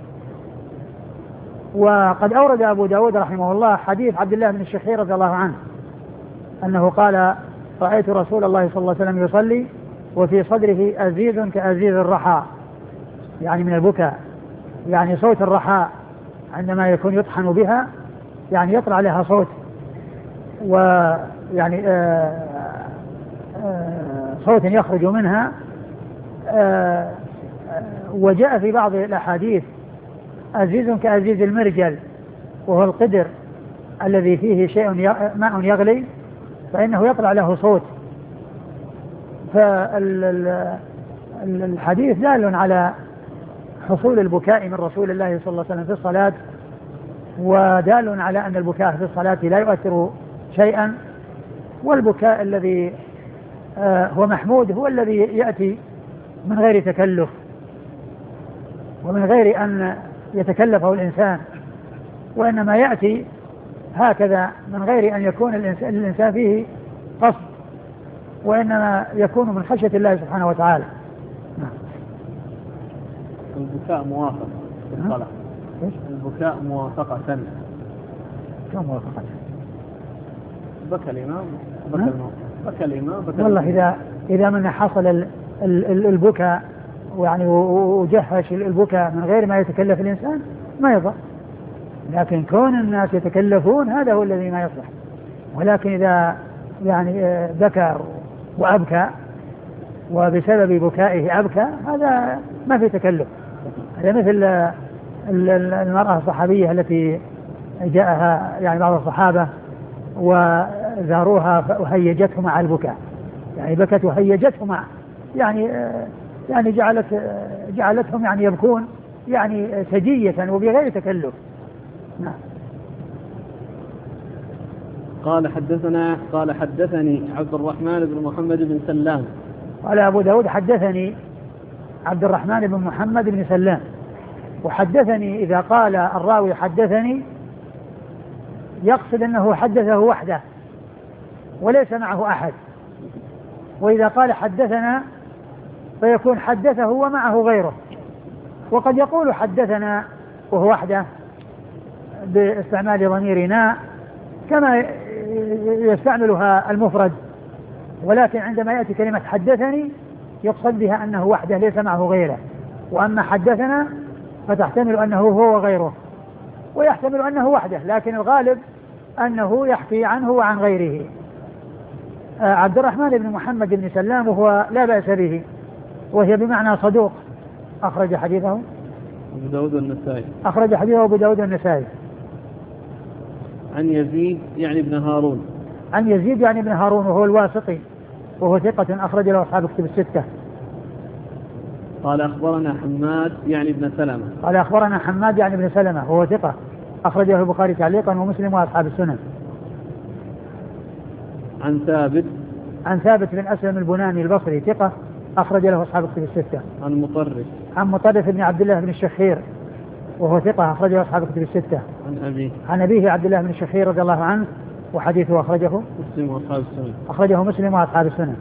وقد أورد أبو داود رحمه الله حديث عبد الله بن الشخير رضي الله عنه أنه قال: رأيت رسول الله صلى الله عليه وسلم يصلي وفي صدره أزيز كأزيز الرحى، يعني من البكاء، يعني صوت الرحى عندما يكون يطحن بها يعني يطلع لها صوت، ويعني آآ آآ صوت يخرج منها. وجاء في بعض الأحاديث أزيز كأزيز المرجل، وهو القدر الذي فيه شيء ماء يغلي فإنه يطلع له صوت. فالحديث دال على حصول البكاء من رسول الله صلى الله عليه وسلم في الصلاة، ودال على أن البكاء في الصلاة لا يؤثر شيئا، والبكاء الذي هو محمود هو الذي يأتي من غير تكلف ومن غير أن يتكلفه الإنسان، وإنما يأتي هكذا من غير أن يكون الإنسان, الإنسان فيه قصد، وإنما يكون من خشية الله سبحانه وتعالى. البكاء موافقة في الصلاة. البكاء موافقة سنة. كم موافقة؟ بكى الإمام بكى الإمام بكى الإمام بكى والله إذا إذا من حصل ال ال البكاء ويعني وجهش البكاء من غير ما يتكلف الإنسان ما يضر، لكن كون الناس يتكلفون هذا هو الذي ما يصلح. ولكن إذا يعني بكى وأبكى وبسبب بكائه أبكى هذا ما في تكلف. هذا مثل المرأة الصحابية التي جاءها يعني بعض الصحابة وزاروها وهيجتهم مع البكاء، يعني بكت وهيجتهم مع يعني يعني جعلت جعلتهم يعني يبكون يعني سجية وبغير تكلف. نعم. قال حدثنا قال حدثني عبد الرحمن بن محمد بن سلام. قال أبو داود حدثني عبد الرحمن بن محمد بن سلام. وحدثني إذا قال الراوي حدثني يقصد أنه حدثه وحده وليس معه أحد، وإذا قال حدثنا فيكون حدثه ومعه غيره. وقد يقول حدثنا وهو وحده باستعمال ضمير نا كما يستعملها المفرد، ولكن عندما يأتي كلمة حدثني يقصد بها أنه وحده ليس معه غيره. وأما حدثنا فتحتمل أنه هو وغيره، ويحتمل أنه وحده، لكن الغالب أنه يحكي عنه وعن غيره. آه عبد الرحمن بن محمد بن سلام وهو لا بأس به، وهي بمعنى صدوق، أخرج حديثه أبو داود والنسائي. أخرج حديثه أبو داود والنسائي. عن يزيد يعني ابن هارون. عن يزيد يعني ابن هارون وهو الواسطي وهو ثقة أخرج له أصحاب كتب الستة. قال أخبرنا حماد يعني ابن سلمة. قال أخبرنا حماد يعني ابن سلمة وهو ثقة أخرجه البخاري تعليقا ومسلم وأصحاب السنن. عن ثابت عن ثابت بن أسلم البناني البصري ثقة أخرج له أصحاب كتب الستة. عن مطرف عن مطرف بن عبد الله بن الشخير وهو ثقة أخرج له أصحاب كتب الستة. عن أبيه عن أبيه عبد الله بن الشخير رضي الله عنه وحديثه أخرجه مسلم وأصحاب السنن. أخرجه مسلم وأصحاب السنن.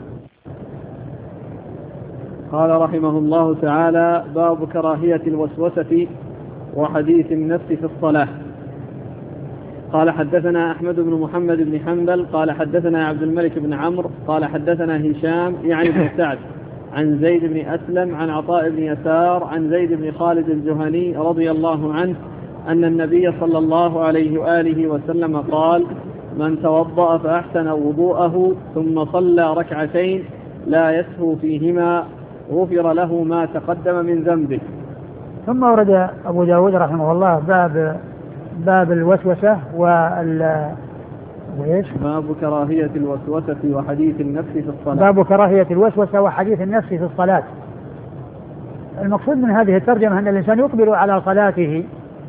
قال رحمه الله تعالى: باب كراهية الوسوسة وحديث النفس في الصلاة. قال حدثنا أحمد بن محمد بن حنبل قال حدثنا عبد الملك بن عمرو قال حدثنا هشام يعني بن سعد عن زيد بن أسلم عن عطاء بن يسار عن زيد بن خالد الجهني رضي الله عنه أن النبي صلى الله عليه وآله وسلم قال: من توضأ فأحسن وضوءه ثم صلى ركعتين لا يسهو فيهما غفر له ما تقدم من ذنبه. ثم ورد أبو داود رحمه الله باب باب الوسوسة وال وإيش؟ باب كراهية الوسوسة وحديث النفس في الصلاة. باب كراهية الوسوسة وحديث النفس في الصلاة. المقصود من هذه الترجمة أن الإنسان يقبل على صلاته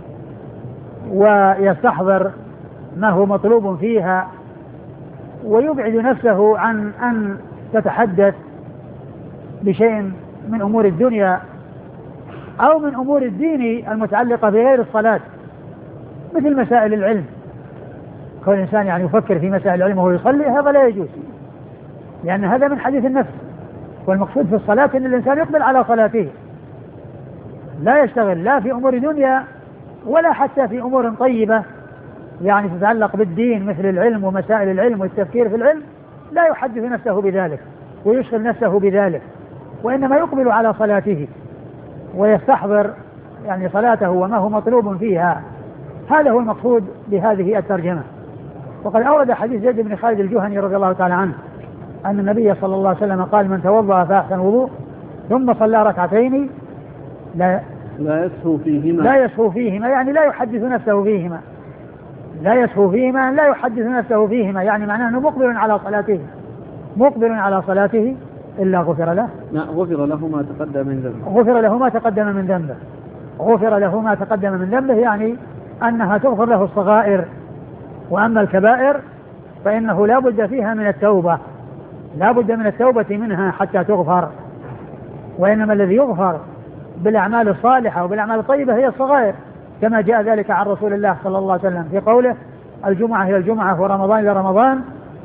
ويستحضر ما هو مطلوب فيها ويبعد نفسه عن أن تتحدث بشيء من أمور الدنيا أو من أمور الدين المتعلقة بغير الصلاة، مثل مسائل العلم. كل إنسان يعني يفكر في مسائل العلم وهو يصلي هذا لا يجوز، لأن هذا من حديث النفس. والمقصود في الصلاة أن الإنسان يقبل على صلاته، لا يشتغل لا في أمور دنيا ولا حتى في أمور طيبة يعني تتعلق بالدين مثل العلم ومسائل العلم والتفكير في العلم، لا يحدث نفسه بذلك ويشغل نفسه بذلك، وإنما يقبل على صلاته ويستحضر يعني صلاته وما هو مطلوب فيها. هذا هو المقصود بهذه الترجمة. وقد أورد حديث زيد بن خالد الجهني رضي الله تعالى عنه أن النبي صلى الله عليه وسلم قال: من توضأ فأحسن وضوء ثم صلى ركعتين لا لا يسهو فيهما لا يسهو فيهما يعني لا يحدث نفسه فيهما لا يسهو فيهما لا يحدث نفسه فيهما يعني معناه أنه مقبل على صلاته مقبل على صلاته إلا غفر له لا غفر له ما تقدم من ذنبه غفر له ما تقدم من ذنبه غفر له ما تقدم من ذنبه يعني أنها تغفر له الصغائر، وأما الكبائر فإنه لا بد فيها من التوبة لا بد من التوبة منها حتى تغفر، وإنما الذي يغفر بالأعمال الصالحة وبالأعمال الطيبة هي الصغائر، كما جاء ذلك عن رسول الله صلى الله عليه وسلم في قوله: الجمعة إلى الجمعة ورمضان إلى رمضان،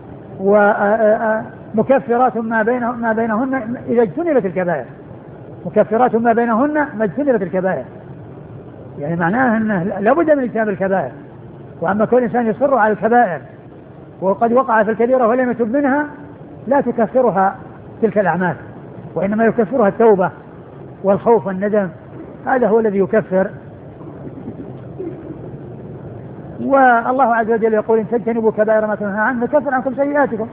ومكفرات ما بينهن ما بينهن إذا اجتنبت الكبائر، مكفرات ما بينهن ما اجتنبت الكبائر، يعني معناه أنه لابد من اجتناب الكبائر. وأما كل إنسان يصر على الكبائر وقد وقع في الكبيرة ولم يتب منها لا تكفرها تلك الأعمال، وإنما يكفرها التوبة والخوف والندم، هذا هو الذي يكفر. والله عز وجل يقول إن تجتنبوا كبائر ما تنهى عنه نكفر عنكم سيئاتكم.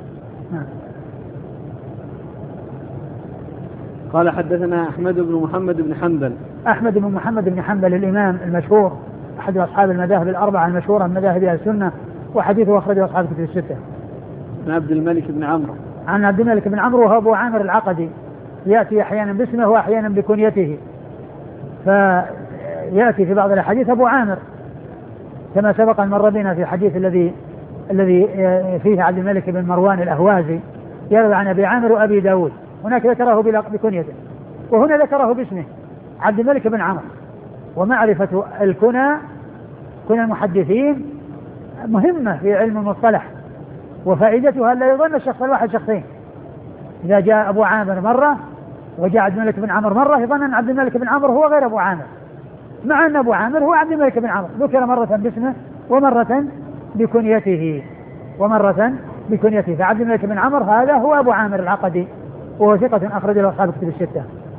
قال حدثنا أحمد بن محمد بن حنبل. أحمد بن محمد بن حنبل الإمام المشهور أحد أصحاب المذاهب الأربعة المشهورة من مذاهب أهل السنة، وحديثه أخرجه أصحاب الكتب الستة. عن عبد الملك بن عمرو. عن عبد الملك بن عمرو وهو أبو عامر العقدي، يأتي أحيانا باسمه وأحيانا بكنيته، فيأتي في بعض الأحاديث أبو عامر كما سبق المرة بنا في حديث الذي الذي فيه عبد الملك بن مروان الأهوازي يروي عن أبي عامر وأبي داود، هناك ذكره بكنيته وهنا ذكره باسمه عبد الملك بن عمرو. ومعرفة الكنى كنى المحدثين مهمة في علم المصطلح، وفائدتها لا يظن الشخص الواحد شخصين، إذا جاء أبو عامر مرة وجاء عبد الملك بن عمرو مرة يظن أن عبد الملك بن عمرو هو غير أبو عامر، مع أن أبو عامر هو عبد الملك بن عمرو، ذكر مرة باسمه ومرة بكنيته ومرة بكنيته. فعبد الملك بن عمرو هذا هو أبو عامر العقدي، وهو ثقة أخرج له أصحاب الكتب الستة.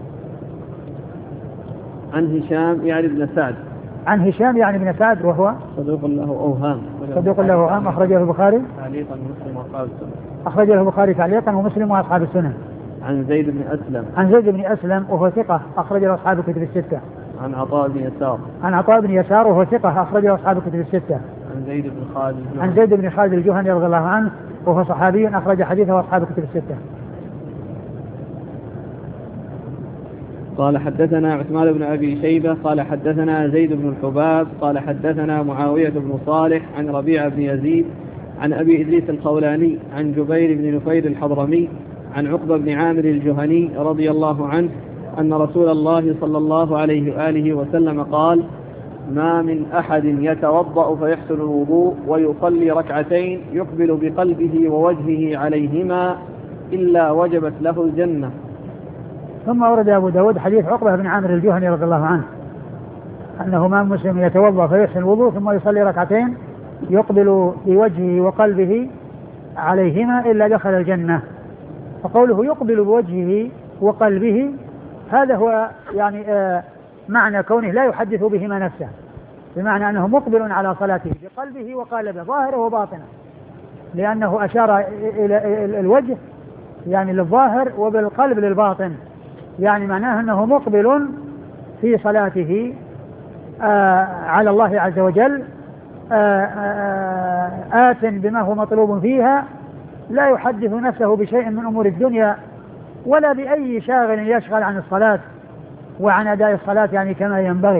عن هشام يعني بن سعد. عن هشام يعني بن سعد وهو صدوق له أوهام. صدوق له أوهام أخرجه البخاري تعليقا ومسلم وأصحاب السنة. أخرجه البخاري تعليقا ومسلم وأصحاب السنة. عن زيد بن أسلم. عن زيد بن أسلم وهو ثقة أخرج له أصحاب الكتب الستة. عن عطاء بن يسار. عن عطاء بن يسار وهو ثقة أخرج له أصحاب الكتب الستة. عن زيد بن خالد الجهني. عن زيد بن خالد الجهني رضي الله عنه وهو صحابي أخرج حديثه أصحاب الكتب الستة. قال حدثنا عثمان بن أبي شيبة قال حدثنا زيد بن الحباب قال حدثنا معاوية بن صالح عن ربيعة بن يزيد عن أبي إدريس الخولاني عن جبير بن نفير الحضرمي عن عقبة بن عامر الجهني رضي الله عنه أن رسول الله صلى الله عليه وآله وسلم قال: ما من أحد يتوضأ فيحسن الوضوء ويصلي ركعتين يقبل بقلبه ووجهه عليهما إلا وجبت له الجنة. ثم ورد أبو داود حديث عقبة بن عامر الجهني رضي الله عنه أنه ما مسلم يتوضأ فيحسن الوضوء ثم يصلي ركعتين يقبل بوجهه وقلبه عليهما إلا دخل الجنة. فقوله يقبل بوجهه وقلبه هذا هو يعني آه معنى كونه لا يحدث بهما نفسه، بمعنى أنه مقبل على صلاته بقلبه وقالبه ظاهره وباطنه، لأنه أشار إلى الوجه يعني للظاهر وبالقلب للباطن، يعني معناه أنه مقبل في صلاته آه على الله عز وجل آه آه آت بما هو مطلوب فيها، لا يحدث نفسه بشيء من أمور الدنيا ولا بأي شاغل يشغل عن الصلاة وعن أداء الصلاة يعني كما ينبغي،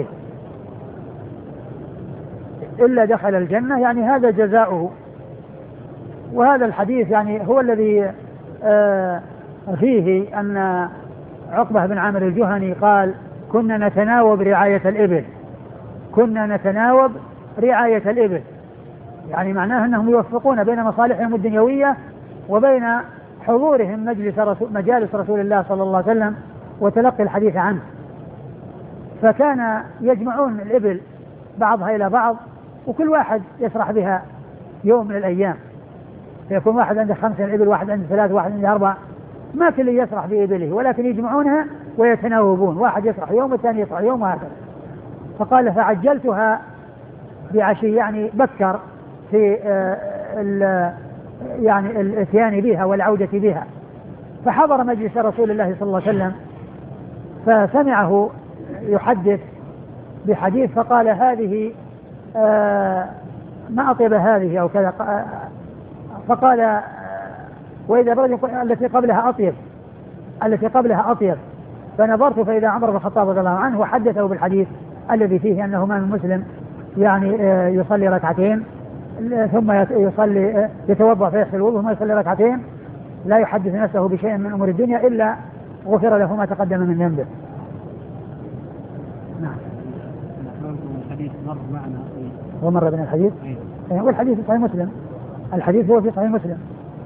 إلا دخل الجنة، يعني هذا جزاؤه. وهذا الحديث يعني هو الذي آه فيه أن عقبة بن عامر الجهني قال: كنا نتناوب رعاية الإبل، كنا نتناوب رعاية الإبل، يعني معناه أنهم يوفقون بين مصالحهم الدنيوية وبين حضورهم مجلس رسول مجالس رسول الله صلى الله عليه وسلم وتلقي الحديث عنه. فكان يجمعون الإبل بعضها إلى بعض وكل واحد يسرح بها يوم من الأيام، فيكون واحد عنده خمسة الإبل، واحد عنده ثلاث، واحد عنده أربع، ما كل يسرح بإبله ولكن يجمعونها ويتناوبون، واحد يسرح يوم والثاني يسرح يوم وهكذا. فقال: فعجلتها بعشي، يعني بكر في ال يعني الاتيان بها والعودة بها. فحضر مجلس رسول الله صلى الله عليه وسلم فسمعه يحدث بحديث فقال: هذه آه ما أطيب هذه أو كذا، فقال: آه وإذا برد التي قبلها أطيب، التي قبلها أطيب. فنظرت فإذا عمر بن الخطاب رضي الله عنه وحدثه بالحديث الذي فيه أنه ما من مسلم يعني آه يصلي ركعتين ثم يصلي يتوضأ فيحسن الوضوء ثم يصلي ركعتين لا يحدث نفسه بشيء من أمور الدنيا إلا غفر له ما تقدم من ذنبه. نعم. الحديث مر معنا ومر بنا الحديث والحديث في صحيح مسلم، الحديث هو في صحيح مسلم.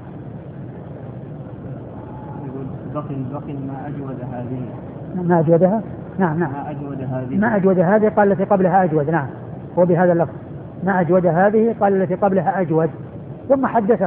بقي بقي ما أجود هذه ما أجودها نعم نعم ما أجود هذه ما أجود هذه قال التي قبلها أجود، نعم هو بهذا اللفظ ما أجود هذه قال التي قبلها أجود، ثم حدثه.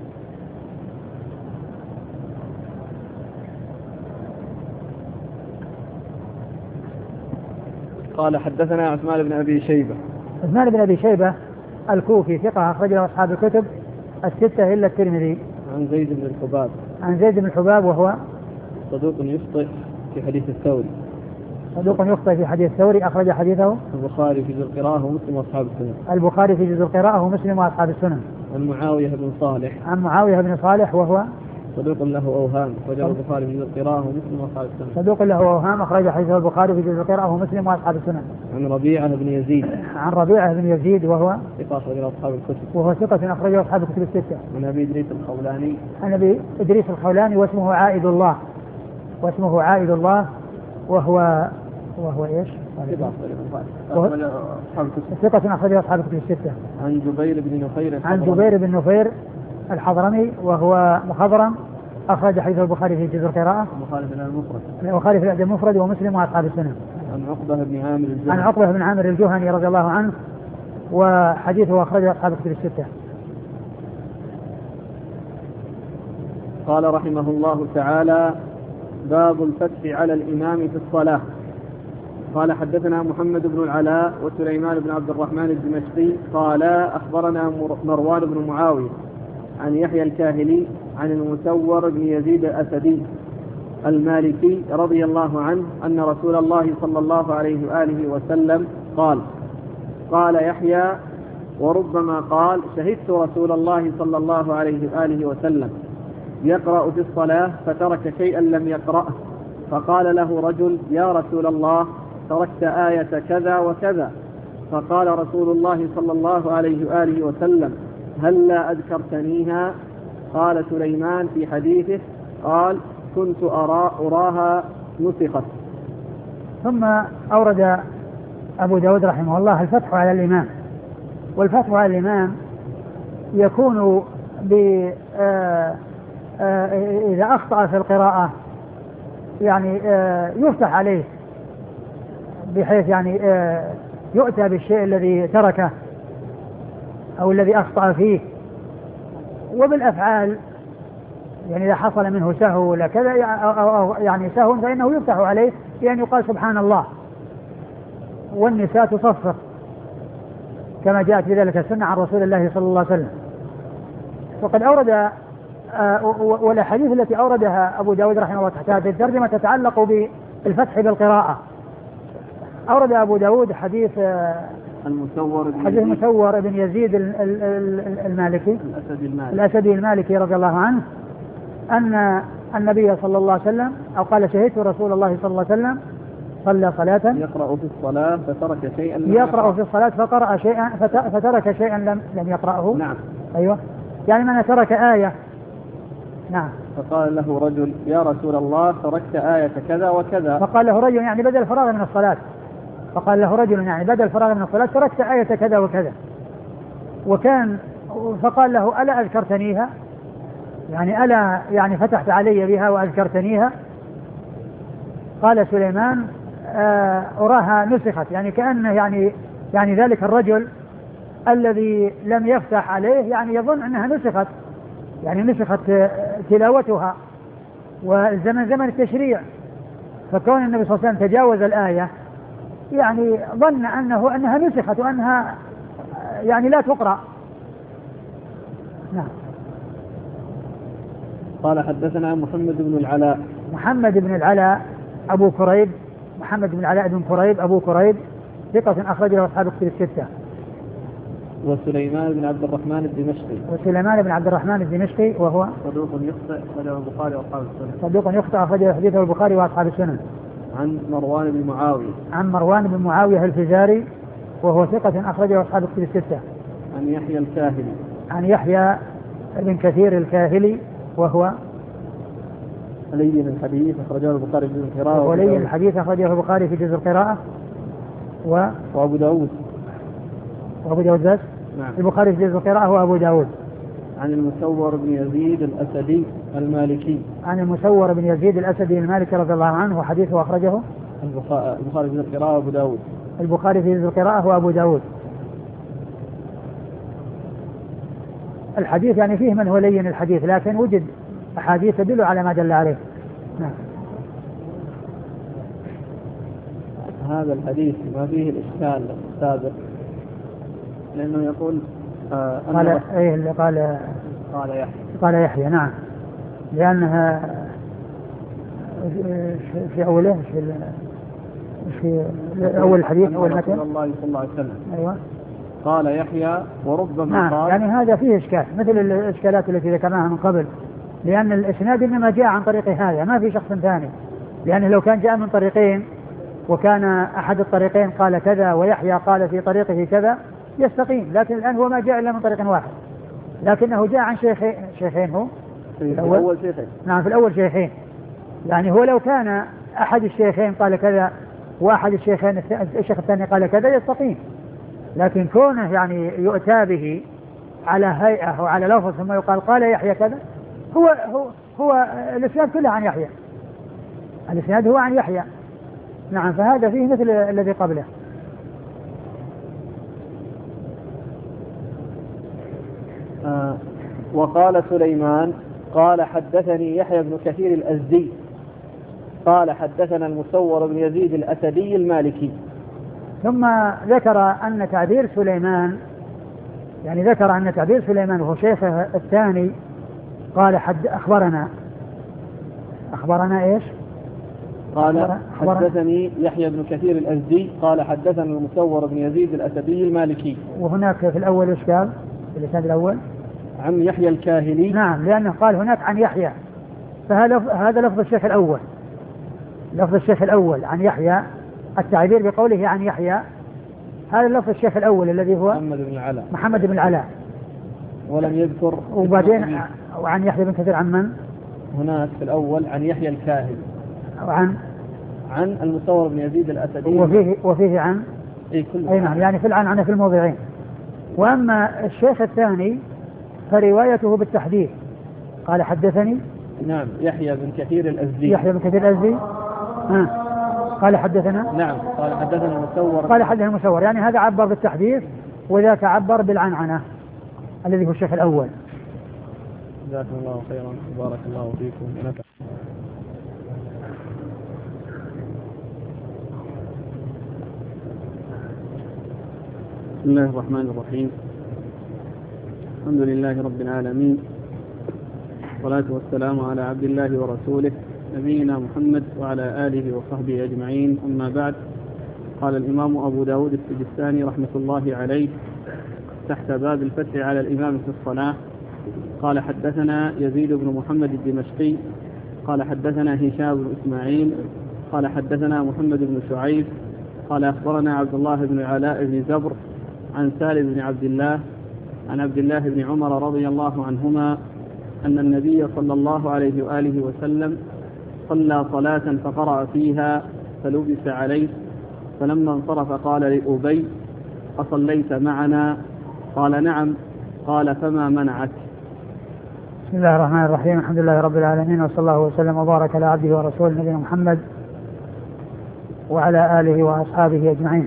قال حدثنا عثمان بن أبي شيبة. عثمان بن أبي شيبة الكوفي ثقة أخرج له أصحاب الكتب الستة إلا الترمذي. عن زيد بن الحباب. عن زيد بن الحباب وهو صدوق يخطئ في حديث الثوري. صدوق يخطئ في حديث الثوري أخرج حديثه البخاري في جزء القراءة ومسلم وأصحاب السنن. البخاري في جزء القراءة ومسلم وأصحاب السنن. عن معاوية بن صالح. عن معاوية بن صالح وهو صدوق له أوهام أخرج البخاري في جزء القراءة ومسلم وأصحاب السنن. صدوق له أوهام أخرج حديثه البخاري في جزء القراءة ومسلم وأصحاب السنن. عن ربيعة بن يزيد. عن ربيعة بن يزيد وهو ثقة أخرج أصحاب الكتب. وهو ثقة أخرج أصحاب الكتب الستة. عن أبي إدريس الخولاني. عن أبي إدريس الخولاني واسمه عائد الله واسمه عائد الله وهو وهو إيش؟ ثقة أخرج أصحاب الكتب الستة. عن جبير بن نفير. عن جبير بن نفير الحضرمي وهو مخضرم أخرج حديث البخاري في جزء القراءة وخالف في المفرد. وخالف في الأدب المفرد ومسلم وأصحاب السنن. عن عقبة بن عامر الجهني. عن عقبة بن عامر الجهني رضي الله عنه وحديثه أخرج أصحاب الكتب الستة. قال رحمه الله تعالى: باب الفتح على الإمام في الصلاة. قال حدثنا محمد بن العلاء وسليمان بن عبد الرحمن الدمشقي قال أخبرنا مروان بن معاوية عن يحيى الكاهلي عن المسور بن يزيد الأسدي المالكي رضي الله عنه أن رسول الله صلى الله عليه وآله وسلم قال قال يحيى وربما قال شهدت رسول الله صلى الله عليه وآله وسلم يقرأ في الصلاة فترك شيئا لم يقرأه فقال له رجل: يا رسول الله تركت آية كذا وكذا. فقال رسول الله صلى الله عليه وآله وسلم: هل لا أذكرتنيها؟ قال سليمان في حديثه قال: كنت أرى أراها نسخت. ثم أورد أبو داود رحمه الله الفتح على الإمام. والفتح على الإمام يكون ب إذا أخطأ في القراءة يعني يفتح عليه بحيث يعني يؤتى بالشيء الذي تركه أو الذي أخطأ فيه. وبالأفعال يعني إذا حصل منه سهو ولا كذا أو يعني سهو فإنه يفتح عليه يعني يقال سبحان الله. والنساء تصفق كما جاءت بذلك السنة عن رسول الله صلى الله عليه وسلم. وقد أورد والأحاديث التي أوردها أبو داود رحمه الله تحت هذه الترجمة تتعلق بالفتح بالقراءة. أورد أبو داود حديث المسور حديث المسور بن يزيد المالكي الأسدي المالكي. الأسدي المالكي رضي الله عنه أن النبي صلى الله عليه وسلم أو قال: شهدت رسول الله صلى الله عليه وسلم صلى صلاة يقرأ في الصلاة فترك شيئا لم يقرأ في الصلاة فقرأ شيئا فترك شيئا لم لم يقرأه. نعم. أيوه يعني من ترك آية. نعم. فقال له رجل: يا رسول الله تركت آية كذا وكذا. فقال له رجل يعني بدل الفراغ من الصلاة فقال له رجل يعني بدل الفراغ من الصلاة تركت آية كذا وكذا. وكان فقال له: ألا أذكرتنيها؟ يعني ألا يعني فتحت علي بها وأذكرتنيها؟ قال سليمان: أراها نسخت. يعني كأنه يعني يعني ذلك الرجل الذي لم يفتح عليه يعني يظن أنها نسخت، يعني نسخت تلاوتها والزمن زمن التشريع، فكون النبي صلى الله عليه وسلم تجاوز الآية يعني ظن أنه أنها نسخت وأنها يعني لا تقرأ. نعم. قال حدثنا محمد بن العلاء. محمد بن العلاء أبو كريب محمد بن العلاء بن كريب أبو كريب ثقة أخرج له أصحاب الكتب الستة. وسليمان بن عبد الرحمن الدمشقي. وسليمان بن عبد الرحمن الدمشقي وهو صدوق يخطئ أخرجه البخاري وأصحاب السنن. صدوق يخطئ أخرجه حديثه البخاري وأصحاب السنن. عن مروان بن معاوية. عن مروان بن معاوية الفزاري وهو ثقة أخرجه أصحاب الكتب الستة. عن يحيى الكاهلي. عن يحيى بن كثير الكاهلي وهو ولي الحديث أخرجه البخاري في جزء القراءة. ولي الحديث أخرجه البخاري في جزء القراءة و... وأبو داود. وأبو داود بس. نعم. البخاري في جزء القراءة وأبو داود. عن المسور بن يزيد الأسدي المالكي. عن المسور بن يزيد الأسدي المالكي رضي الله عنه، وحديثه أخرجه البخاري في القراءة وأبو داود. البخاري في جزء القراءة وأبو داود. الحديث يعني فيه من هو لين الحديث، لكن وجد أحاديث تدل على ما دل عليه. نعم. هذا الحديث ما فيه الإشكال السابق، لأنه يقول آه قال إيه اللي قال قال يحيى قال يحيى نعم، لأنها في أوله في في أول الحديث أول متن رسول الله صلى الله عليه وسلم. أيوة. قال يحيى وربما نعم. قال يعني هذا فيه إشكال مثل الإشكالات التي ذكرناها من قبل، لأن الإسناد إنما جاء عن طريق هذا، ما في شخص ثاني. لأنه لو كان جاء من طريقين وكان أحد الطريقين قال كذا ويحيى قال في طريقه كذا يستقيم، لكن الآن هو ما جاء إلا من طريق واحد، لكنه جاء عن شيخين. شيخين هو في الأول شيخين. نعم في الأول شيخين. يعني هو لو كان أحد الشيخين قال كذا وأحد الشيخين الشيخ الثاني قال كذا يستقيم، لكن كونه يعني يؤتى به على هيئة وعلى لفظ ثم يقال قال يحيى كذا، هو هو هو الإسناد كله عن يحيى، الإسناد هو عن يحيى. نعم. فهذا فيه مثل الذي قبله. آه وقال سليمان قال حدثني يحيى بن كثير الأزدي قال حدثنا المسور بن يزيد الأسدي المالكي. ثم ذكر أن تعبير سليمان، يعني ذكر أن تعبير سليمان وهو شيخه الثاني قال حد أخبرنا أخبرنا إيش قال حدثني يحيى بن كثير الأزدي قال حدثنا المسور بن يزيد الأسدي المالكي. وهناك في الأول إشكال في الإسناد الأول عن يحيى الكاهلي. نعم، لأنه قال هناك عن يحيى، فهذا هذا لفظ الشيخ الأول، لفظ الشيخ الأول عن يحيى، التعبير بقوله عن يحيى هذا لفظ الشيخ الأول الذي هو محمد بن العلاء محمد بن العلاء، ولم يذكر. وبعدين وعن يحيى بن كثير عن من؟ هناك في الأول عن يحيى الكاهلي وعن عن المسور بن يزيد الأسدي، وفيه وفيه عن أي كل أي نعم، يعني في العن عن في الموضعين. وأما الشيخ الثاني فروايته بالتحديث قال حدثني نعم يحيى بن كثير الأزدي يحيى بن كثير الأزدي آه. قال حدثنا نعم قال حدثنا المسور قال حدثنا المسور، يعني هذا عبر بالتحديث وذاك عبر بالعنعنة الذي هو الشيخ الأول. جزاكم الله خيرا وبارك الله فيكم ونفع. بسم الله الرحمن الرحيم. الحمد لله رب العالمين، والصلاة والسلام على عبد الله ورسوله نبينا محمد وعلى آله وصحبه أجمعين، أما بعد. قال الإمام أبو داود السجستاني رحمة الله عليه تحت باب الفتح على الإمام في الصلاة قال حدثنا يزيد بن محمد الدمشقي قال حدثنا هشام بن إسماعيل قال حدثنا محمد بن شعيب قال أخبرنا عبد الله بن علاء بن زبر عن سالم بن عبد الله عن عبد الله بن عمر رضي الله عنهما أن النبي صلى الله عليه وآله وسلم صلى صلاة فقرأ فيها فلبس عليه، فلما انصرف قال لأبي أصليت معنا؟ قال نعم. قال فما منعك؟ بسم الله الرحمن الرحيم. الحمد لله رب العالمين، وصلى الله وسلم وبارك على عبده ورسوله نبينا محمد وعلى آله وأصحابه أجمعين.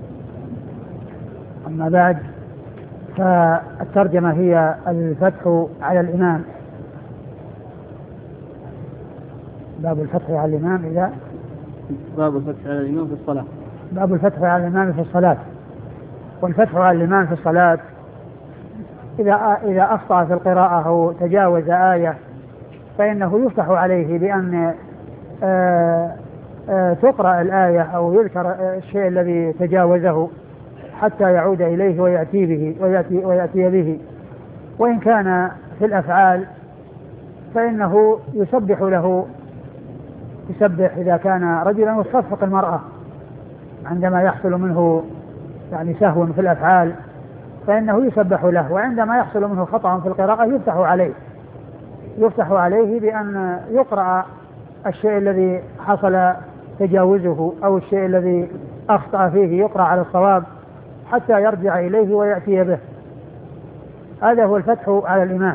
أما بعد، فالترجمة هي الفتح على الإمام، باب الفتح على الإمام إذا باب الفتح على الإمام في الصلاة باب الفتح على الإمام في الصلاة. والفتح على الإمام في الصلاة إذا إذا أخطأ في القراءة أو تجاوز آية فإنه يفتح عليه بأن آآ آآ تقرأ الآية أو يذكر الشيء الذي تجاوزه حتى يعود إليه ويأتي به ويأتي, ويأتي به. وإن كان في الأفعال فإنه يسبح له، يسبح إذا كان رجلا، وتصفق المرأة عندما يحصل منه يعني سهو في الأفعال فإنه يسبح له، وعندما يحصل منه خطأ في القراءة يفتح عليه يفتح عليه بأن يقرأ الشيء الذي حصل تجاوزه أو الشيء الذي أخطأ فيه يقرأ على الصواب حتى يرجع إليه ويأتي به. هذا هو الفتح على الإمام.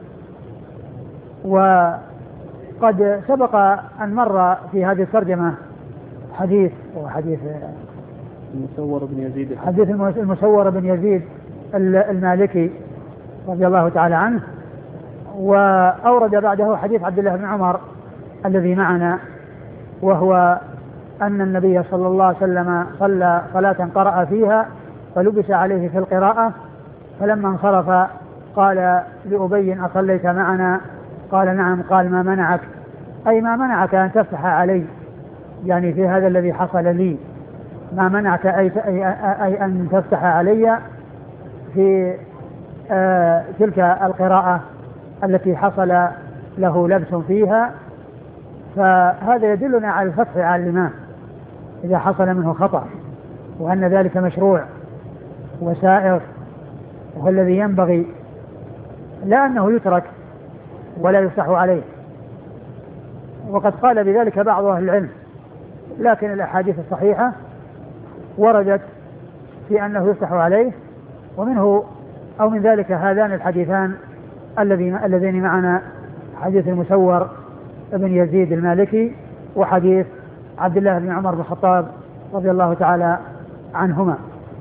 وقد سبق أن مر في هذه الترجمة حديث وحديث المسور بن يزيد حديث المسور بن يزيد المالكي رضي الله تعالى عنه، وأورد بعده حديث عبد الله بن عمر الذي معنا، وهو أن النبي صلى الله عليه وسلم صلى صلاة قرأ فيها فلبس عليه في القراءة، فلما انصرف قال لأبي أصليت معنا؟ قال نعم. قال ما منعك؟ أي ما منعك أن تفتح علي، يعني في هذا الذي حصل لي، ما منعك أي, أي, أي أن تفتح علي في آه تلك القراءة التي حصل له لبس فيها. فهذا يدلنا على الفتح على الإمام إذا حصل منه خطأ، وأن ذلك مشروع وسائر، وهو الذي ينبغي، لا أنه يترك ولا يفتح عليه. وقد قال بذلك بعض أهل العلم، لكن الأحاديث الصحيحة وردت في أنه يفتح عليه، ومنه أو من ذلك هذان الحديثان اللذين معنا، حديث المسور بن يزيد المالكي وحديث عبد الله بن عمر بن الخطاب رضي الله تعالى عنهما.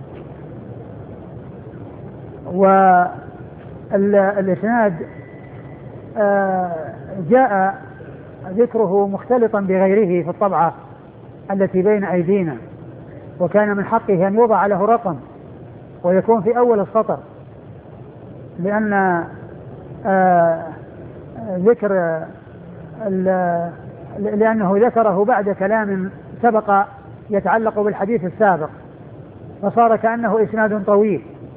والإسناد جاء ذكره مختلطا بغيره في الطبعة التي بين أيدينا، وكان من حقه أن يوضع له رقم ويكون في أول السطر، لأن ذكر لأنه ذكره بعد كلام سبق يتعلق بالحديث السابق، فصار كأنه إسناد طويل،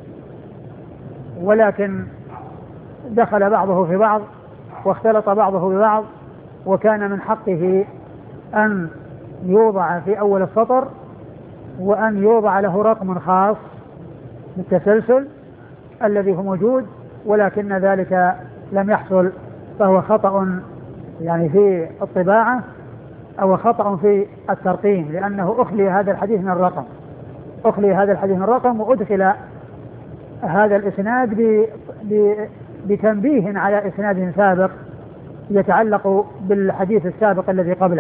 ولكن دخل بعضه في بعض واختلط بعضه ببعض، وكان من حقه أن يوضع في أول السطر، وأن يوضع له رقم خاص بالتسلسل الذي هو موجود، ولكن ذلك لم يحصل، فهو خطأ يعني في الطباعة أو خطأ في الترقيم، لأنه أخلي هذا الحديث من الرقم أخلي هذا الحديث من الرقم وأدخل هذا الإسناد ب... ب... بتنبيه على إسناد سابق يتعلق بالحديث السابق الذي قبله.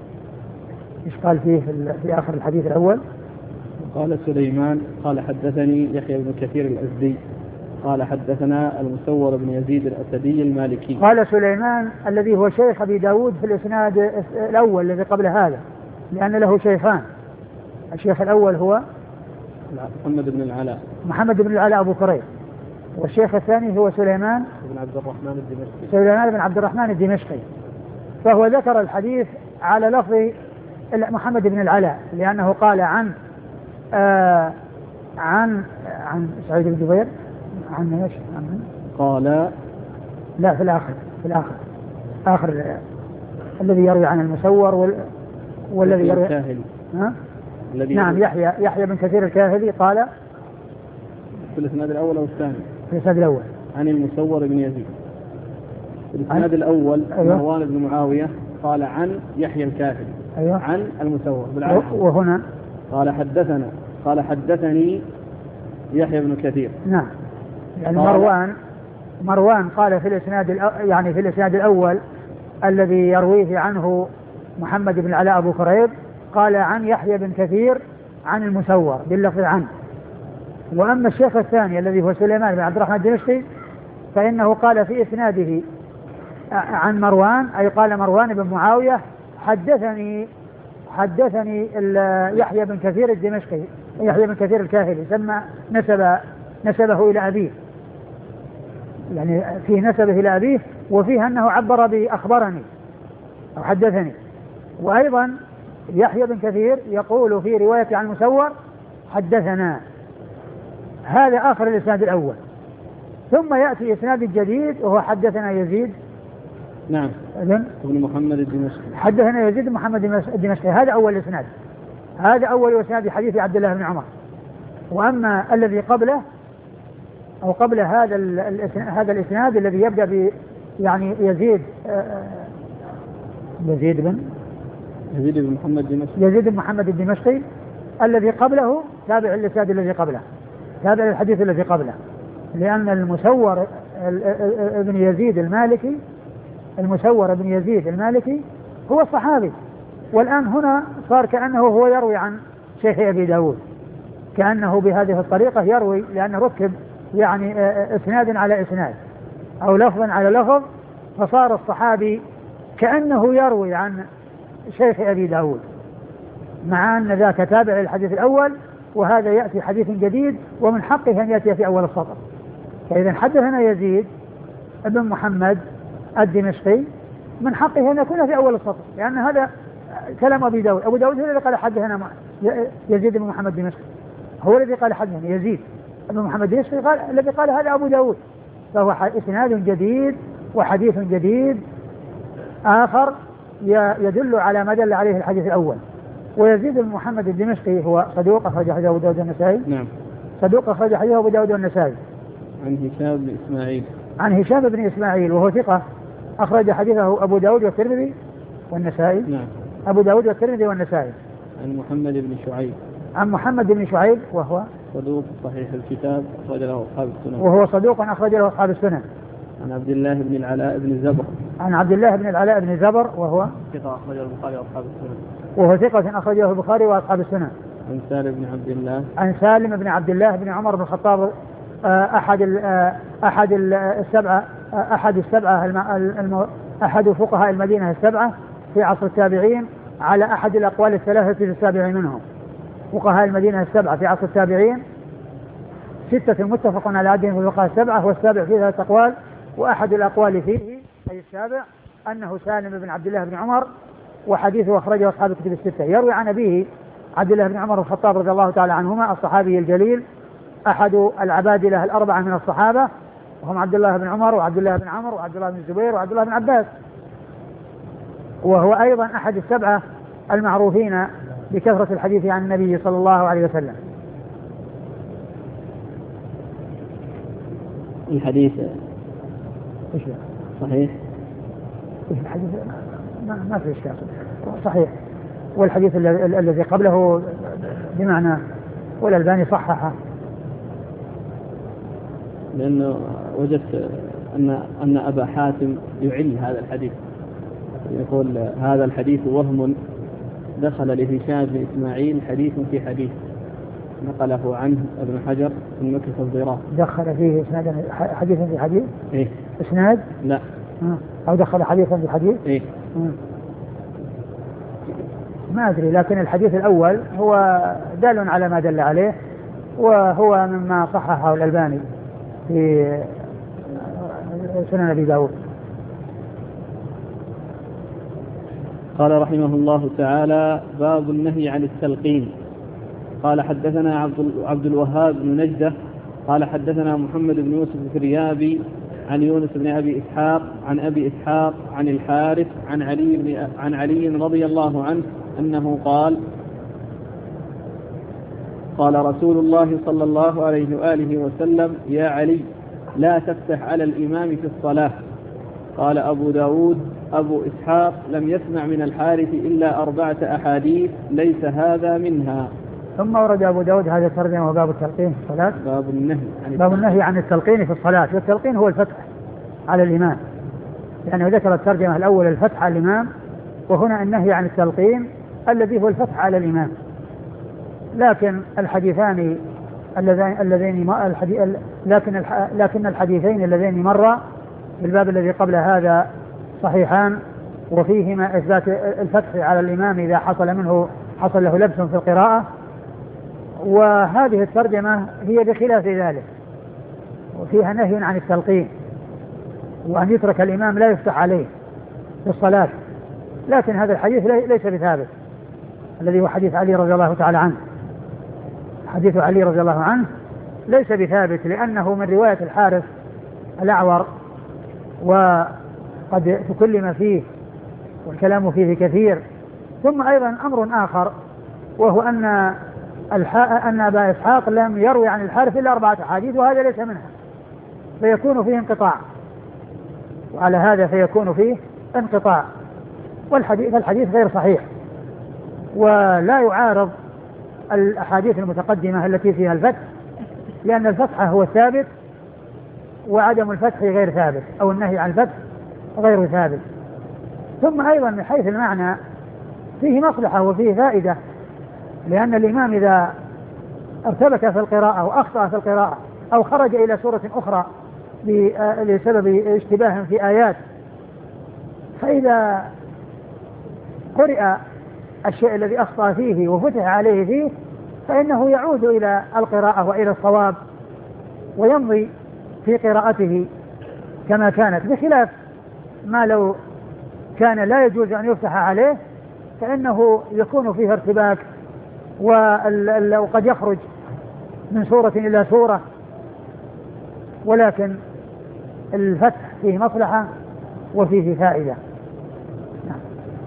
إيش قال فيه في, في آخر الحديث الأول؟ قال سليمان قال حدثني يحيى بن كثير الأزدي قال حدثنا المسور بن يزيد الأسدي المالكي. قال سليمان الذي هو شيخ أبي داود في الإسناد الأول الذي قبل هذا، لأن له شيخان، الشيخ الأول هو محمد بن العلاء محمد بن العلاء أبو كريب، والشيخ الثاني هو سليمان بن عبد الرحمن الدمشقي سليمان بن عبد الرحمن الدمشقي. فهو ذكر الحديث على لفظ محمد بن العلاء، لأنه قال عن آه عن عن سعيد بن جبير عن ايش؟ عن قال لا في الآخر في الآخر آخر الذي يروي عن المسور وال... والذي يروي الكاهلي ها؟ نعم يحيى يحيى بن كثير الكاهلي قال في الإسناد الأول أو الثاني؟ في الإسناد الأول عن المسور بن يزيد. في الإسناد الأول أيوة. مروان بن معاوية قال عن يحيى الكاهلي أيوة. عن المسور بالعكس، وهنا قال حدثنا قال حدثني يحيى بن كثير. نعم، يعني مروان مروان قال في الإسناد يعني في الإسناد الأول الذي يرويه عنه محمد بن العلاء أبو كريب قال عن يحيى بن كثير عن المسور باللفظ عنه. وأما الشيخ الثاني الذي هو سليمان بن عبد الرحمن الدمشقي فإنه قال في إسناده عن مروان، أي قال مروان بن معاوية حدثني حدثني يحيى بن كثير الدمشقي يحيى بن كثير الكاهلي، سمى نسب نسبه إلى أبيه، يعني فيه نسبه إلى أبيه، وفيه أنه عبر بأخبرني أو حدثني. وأيضا يحيى بن كثير يقول في رواية عن المسور حدثنا. هذا آخر الإسناد الأول، ثم يأتي إسناد جديد وهو حدثنا يزيد نعم ابن محمد الدمشقي حدثنا يزيد بن محمد الدمشقي. هذا أول إسناد، هذا أول إسناد حديث عبد الله بن عمر. وأما الذي قبله أو قبل هذا هذا الإسناد الذي يبدأ ب يعني يزيد يزيد بن يزيد بن محمد الدمشقي يزيد بن محمد الدمشقي الذي قبله تابع الإسناد الذي قبله، تابع الحديث الذي قبله. لأن المسور ابن يزيد المالكي المسور ابن يزيد المالكي هو الصحابي، والآن هنا صار كأنه هو يروي عن شيخ أبي داود، كأنه بهذه الطريقة يروي، لأن ركب يعني اسناد على اسناد أو لفظا على لفظ، فصار الصحابي كأنه يروي عن شيخ أبي داود، مع أن ذاك تابع للحديث الأول وهذا يأتي حديث جديد ومن حقه أن يأتي في أول السطر. فإذا حدثنا يزيد ابن محمد الدمشقي من حقه أن يكون في أول السطر، لأن هذا كلام أبي داود. أبو داود هو الذي قال حدثنا يزيد بن محمد الدمشقي، هو الذي قال حدثنا يزيد ابن محمد الدمشقي قال الذي قال هذا أبو داود، فهو إسناد جديد وحديث جديد آخر يدل على ما دل عليه الحديث الأول. ويزيد بن محمد الدمشقي هو صدوق أخرج حديثه أبو داود والنسائي. نعم. صدوق أخرج حديثه أبو داود والنسائي. عن هشام بن إسماعيل. عن هشام بن إسماعيل وهو ثقة أخرج حديثه أبو داود والترمذي والنسائي. نعم. أبو داود والترمذي والنسائي. عن محمد بن شعيب. عن محمد بن شعيب وهو صدوق صحيح الكتاب أخرج له أصحاب السنن. وهو صدوق أخرج له أصحاب السنن. عن عبد الله بن العلاء بن زبر. عن عبد الله بن العلاء بن زبر وهو ثقة أخرجه البخاري وأصحاب السنن. وهو ثقة أخرجه البخاري وأصحاب السنن. عن سالم بن عبد الله. عن سالم بن عبد الله بن عمر بن الخطاب أحد أحد السبعة أحد السبعة الم... أحد فقهاء المدينة السبعة في عصر التابعين على أحد الأقوال الثلاثة في السابع منهم. فقهاء المدينة السبعة في عصر التابعين ستة متفق على عدهم في الفقهاء السبعة، والسابع فيه ثلاثة أقوال، وأحد الأقوال فيه أي السابع أنه سالم بن عبد الله بن عمر، وحديثه أخرجه أصحاب الكتب الستة. يروي عن أبيه عبد الله بن عمر الخطاب رضي الله تعالى عنهما الصحابي الجليل أحد العبادلة الأربعة من الصحابة، وهم عبد الله بن عمر وعبد الله بن عمرو وعبد الله بن الزبير وعبد الله بن عباس، وهو أيضا أحد السبعة المعروفين بكثرة الحديث عن النبي صلى الله عليه وسلم. الحديث إيش صحيح؟ إيش الحديث ما, ما في إشكال صحيح، والحديث الذي قبله بمعنى والألباني صححه، لأنه وجدت أن أن أبا حاتم يعل هذا الحديث، يقول هذا الحديث وهم دخل لهشام بن إسماعيل حديث في حديث، نقله عنه ابن حجر في المكتب الضراء. دخل فيه إسناد حديثا في حديث؟ إيه؟ إسناد؟ لا. أو دخل حديثا في حديث؟ إيه؟ ما أدري، لكن الحديث الأول هو دال على ما دل عليه، وهو مما صححه الألباني في سنن أبي داود. قال رحمه الله تعالى: باب النهي عن التلقين. قال حدثنا عبد, عبد الوهاب بن نجدة قال حدثنا محمد بن يوسف الفريابي عن يونس بن أبي إسحاق عن أبي إسحاق عن الحارث عن علي, بن عن علي رضي الله عنه أنه قال: قال رسول الله صلى الله عليه وآله وسلم: يا علي لا تفتح على الإمام في الصلاة. قال أبو داود: أبو إسحاق لم يسمع من الحارث إلا أربعة أحاديث ليس هذا منها. ثم ورد أبو داود هذا الترجمة وباب التلقين في الصلاة. باب النهي عن باب النهي عن التلقين في الصلاة، والتلقين هو الفتح على الإمام، يعني ذكر الترجمة الأول الفتح على الإمام، وهنا النهي عن التلقين الذي هو الفتح على الإمام. لكن الحديثان اللذين اللذين لكن لكن الحديثين اللذين مرا في الباب الذي قبل هذا صحيحان، وفيهما إثبات الفتح على الإمام إذا حصل منه حصل له لبس في القراءة، وهذه الترجمة هي بخلاف ذلك، وفيها نهي عن التلقين وأن يترك الإمام لا يفتح عليه في الصلاة. لكن هذا الحديث ليس بثابت، الذي هو حديث علي رضي الله تعالى عنه. حديث علي رضي الله عنه ليس بثابت، لأنه من رواية الحارث الأعور، وقد تكلم فيه والكلام فيه كثير. ثم أيضا أمر آخر، وهو أن أن أبا إسحاق لم يروي عن الحارث إلا أربعة أحاديث، وهذا ليس منها، فيكون فيه انقطاع، وعلى هذا فيكون فيه انقطاع، والحديث الحديث غير صحيح، ولا يعارض الأحاديث المتقدمة التي فيها الفتح، لأن الفتح هو الثابت وعدم الفتح غير ثابت، أو النهي عن الفتح غير ثابت. ثم أيضا من حيث المعنى فيه مصلحة وفيه فائدة، لأن الإمام إذا ارتبك في القراءة وأخطأ في القراءة أو خرج إلى سورة أخرى بسبب اشتباه في آيات، فإذا قرئ الشيء الذي أخطأ فيه وفتح عليه فيه فإنه يعود إلى القراءة وإلى الصواب ويمضي في قراءته كما كانت، بخلاف ما لو كان لا يجوز أن يفتح عليه فإنه يكون فيه ارتباك وقد يخرج من سورة إلى سورة. ولكن الفتح فيه مصلحة وفيه فائدة. نعم.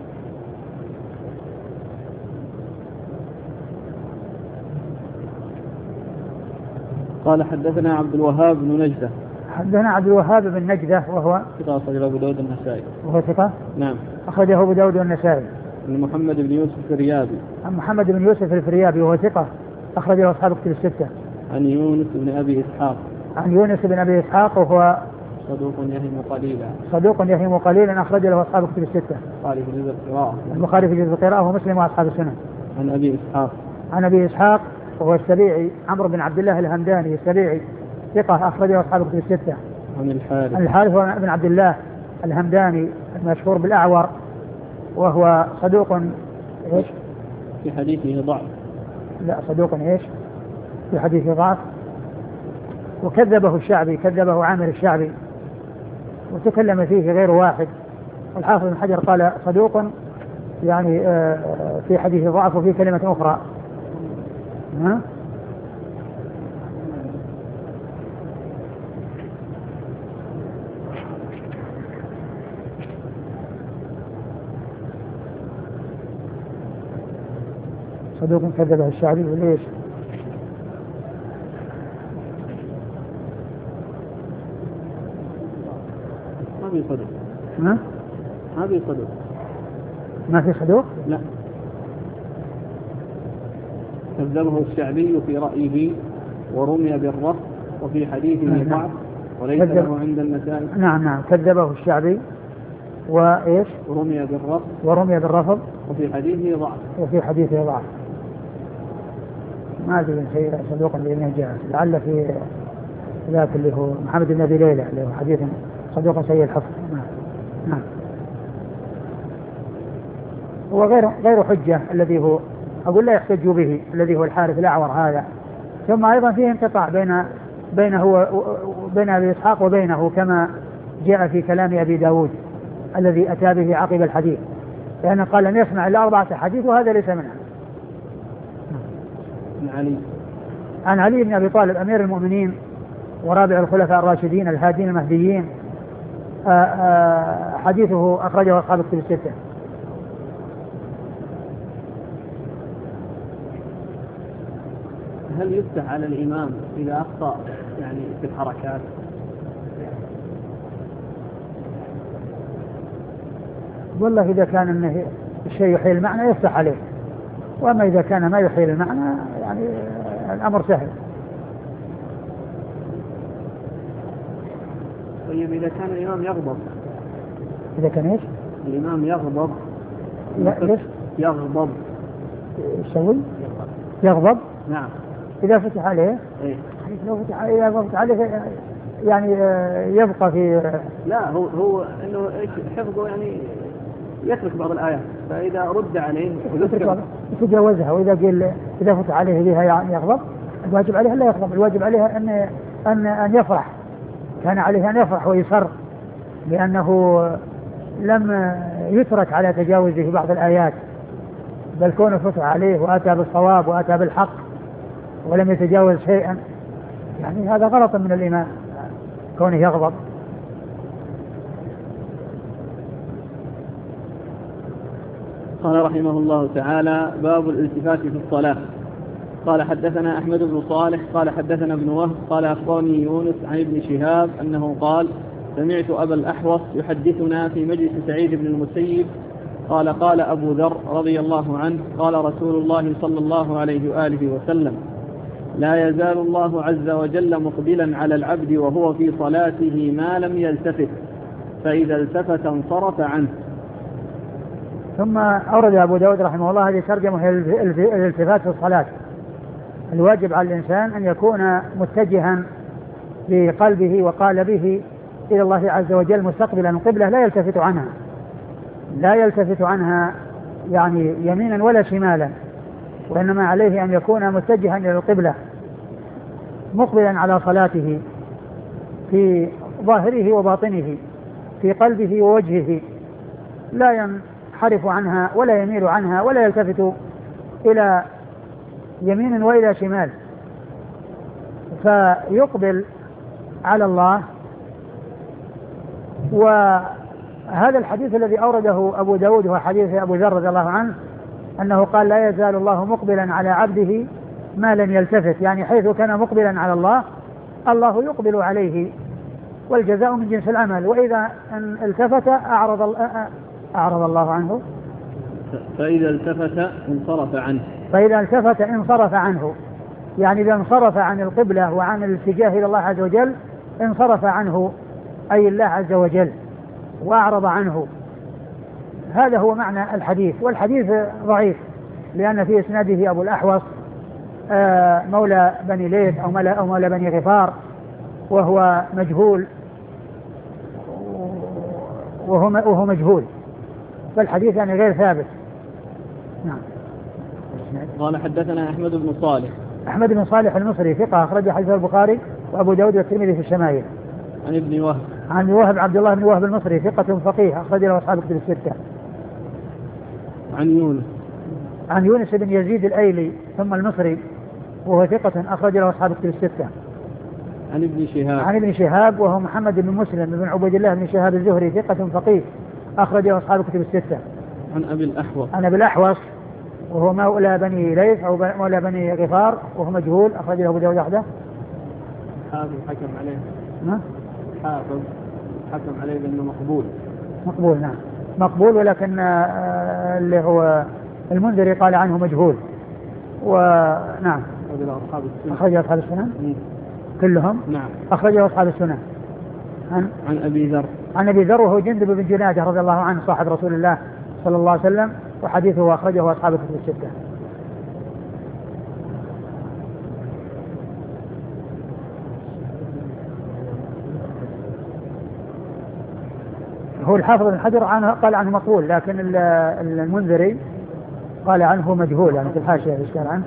قال حدثنا عبد الوهاب بن نجدة. حدثنا عبد الوهاب بن نجدة وهو ثقة أخرجه أبو داود النسائي. وهو ثقة؟ نعم. أخرجه أبو داود النسائي. عن محمد بن يوسف الفريابي. عن محمد بن يوسف الفريابي وهو ثقة أخرجه أصحاب كتب الستة. عن يونس بن أبي إسحاق. عن يونس بن أبي إسحاق وهو صدوق يهم قليلا. صدوق يهم قليلا أخرج له أصحاب كتب الستة. البخاري في جزء القراءة. البخاري في جزء القراءة ومسلم وأصحاب السنن. عن أبي إسحاق. عن أبي إسحاق وهو السبيعي عمرو بن عبد الله الهمداني السبيعي ثقة أخرجه أصحاب كتب الستة. عن الحارث. عن الحارث بن عبد الله الهمداني المشهور بالأعور وهو صدوق إيش؟ في حديثه ضعف. لا صدوق إيش؟ في حديثه ضعف، وكذبه الشعبي، كذبه عامر الشعبي وتكلم فيه غير واحد. والحافظ بن حجر قال صدوق يعني في حديث ضعف وفي كلمة أخرى. ها؟ صدوق كذبه الشعبي وليش؟ ما في صدوق. ما؟ ما في صدوق. ما في صدوق؟ لا. كذبه الشعبي في رأيه ورمي بالرفض وفي حديثه ضعف وليس له عند النسائي. نعم نعم كذبه الشعبي وإيش؟ ورمي بالرفض ورمي بالرفض وفي حديثه ضعف وفي حديثه ضعف. ما أدري شيء صدوق بإذن جاهز، لعل في ذاك اللي هو محمد بن أبي ليلى اللي هو حديث صدوق سيء الحفظ. نعم نعم. هو غير غير حجة الذي هو أقول لا يحتج به الذي هو الحارث الأعور هذا. ثم أيضا فيه انقطاع بين بينه وبين أبي إسحاق وبينه كما جاء في كلام أبي داود الذي أتى به عقب الحديث، لأنه قال لم يسمع إلا أربعة حديث وهذا ليس منها. عن علي. عن علي بن أبي طالب أمير المؤمنين ورابع الخلفاء الراشدين الهادين المهديين، آآ آآ حديثه أخرجه أصحاب الكتب الستة. هل يفتح على الإمام إذا أخطأ يعني في الحركات؟ والله إذا كان إنه الشيء يحيل المعنى يفتح عليه، وأما إذا كان ما يحيل المعنى يعني الأمر سهل. طيب إذا كان الإمام يغضب؟ إذا كان إيش؟ الإمام يغضب. لا ليش؟ يغضب. يسوي؟ يغضب؟ نعم. إذا فتح عليه؟ إيه؟ لو فتح إذا فتح عليه يعني يبقى في. لا هو هو إنه إيش حفظه يعني يترك بعض الآيات، فإذا رد عليه يتجاوزها. وإذا قيل إذا فتح عليه بها يعني يغضب، الواجب عليه لا يغضب، الواجب عليه أن أن أن يفرح. كان عليه أن يفرح ويسر، لأنه لم يترك على تجاوزه بعض الآيات، بل كونه فتح عليه وأتى بالصواب وأتى بالحق ولم يتجاوز شيئا، يعني هذا غلط من الإمام كونه يغضب. قال رحمه الله تعالى: باب الالتفات في الصلاة. قال حدثنا أحمد بن صالح قال حدثنا ابن وهب قال أخبرني يونس عن ابن شهاب أنه قال: سمعت أبا الأحوص يحدثنا في مجلس سعيد بن المسيب قال: قال أبو ذر رضي الله عنه: قال رسول الله صلى الله عليه وآله وسلم: لا يزال الله عز وجل مقبلا على العبد وهو في صلاته ما لم يلتفت، فإذا التفت انصرف عنه. ثم أورد أبو داود رحمه الله هذه ترجمة هي الالتفات في الصلاة. الواجب على الإنسان أن يكون متجها بقلبه وقالبه إلى الله عز وجل مستقبلا القبلة، لا يلتفت عنها لا يلتفت عنها يعني يمينا ولا شمالا، وإنما عليه أن يكون متجها إلى القبلة مقبلا على صلاته في ظاهره وباطنه، في قلبه ووجهه، لا ينحرف عنها ولا يميل عنها ولا يلتفت إلى يمين وإلى شمال، فيقبل على الله. وهذا الحديث الذي أورده أبو داود هو حديث أبو ذر رضي الله عنه أنه قال لا يزال الله مقبلا على عبده ما لم يلتفت، يعني حيث كان مقبلا على الله الله يقبل عليه، والجزاء من جنس العمل، وإذا ان التفت أعرض, أعرض الله عنه، فإذا التفت انصرف عنه فإذا التفت انصرف عنه، يعني إذا انصرف عن القبلة وعن الاتجاه إلى الله عز وجل انصرف عنه أي الله عز وجل وأعرض عنه. هذا هو معنى الحديث. والحديث ضعيف لأن في إسناده أبو الأحوص مولى بني ليث أو مولى, أو مولى بني غفار وهو مجهول وهو, وهو مجهول، فالحديث يعني غير ثابت. نعم. قال حدثنا أحمد بن صالح أحمد بن صالح المصري ثقة أخرج حديثه البخاري وأبو داود والترمذي في الشمائل. عن ابن وهب عن وهب عبد الله بن وهب المصري ثقة فقيه أخرج له أصحاب الكتب الستة. عن يونس عن يونس بن يزيد الأيلي ثم المصري وهو ثقة أخرج له أصحاب الكتب الستة. عن ابن شهاب عن ابن شهاب وهو محمد بن مسلم بن عبيد الله بن شهاب الزهري ثقة فقيه أخرج له أصحاب الكتب الستة. عن أبي الأحوص عن أبي الأحوص وهو مولى بني ليث أو مولى بني غفار وهو مجهول أخرج له أبو داود وحده. حافظ حكم عليه ما؟ حافظ حكم عليه بأنه مقبول. مقبول نعم مقبول، ولكن آه اللي هو المنذري قال عنه مجهول. ونعم أخرج أصحاب السنن كلهم. نعم أخرج أصحاب السنن. عن عن أبي ذر عن أبي ذر وهو جندب بن جنادة رضي الله عنه صاحب رسول الله صلى الله عليه وسلم، وحديثه أخرجه أصحاب الكتب الستة. هو الحافظ بن حجر عنه قال عنه مقبول، لكن المنذري قال عنه مجهول، يعني في الحاشية إشكال عنه.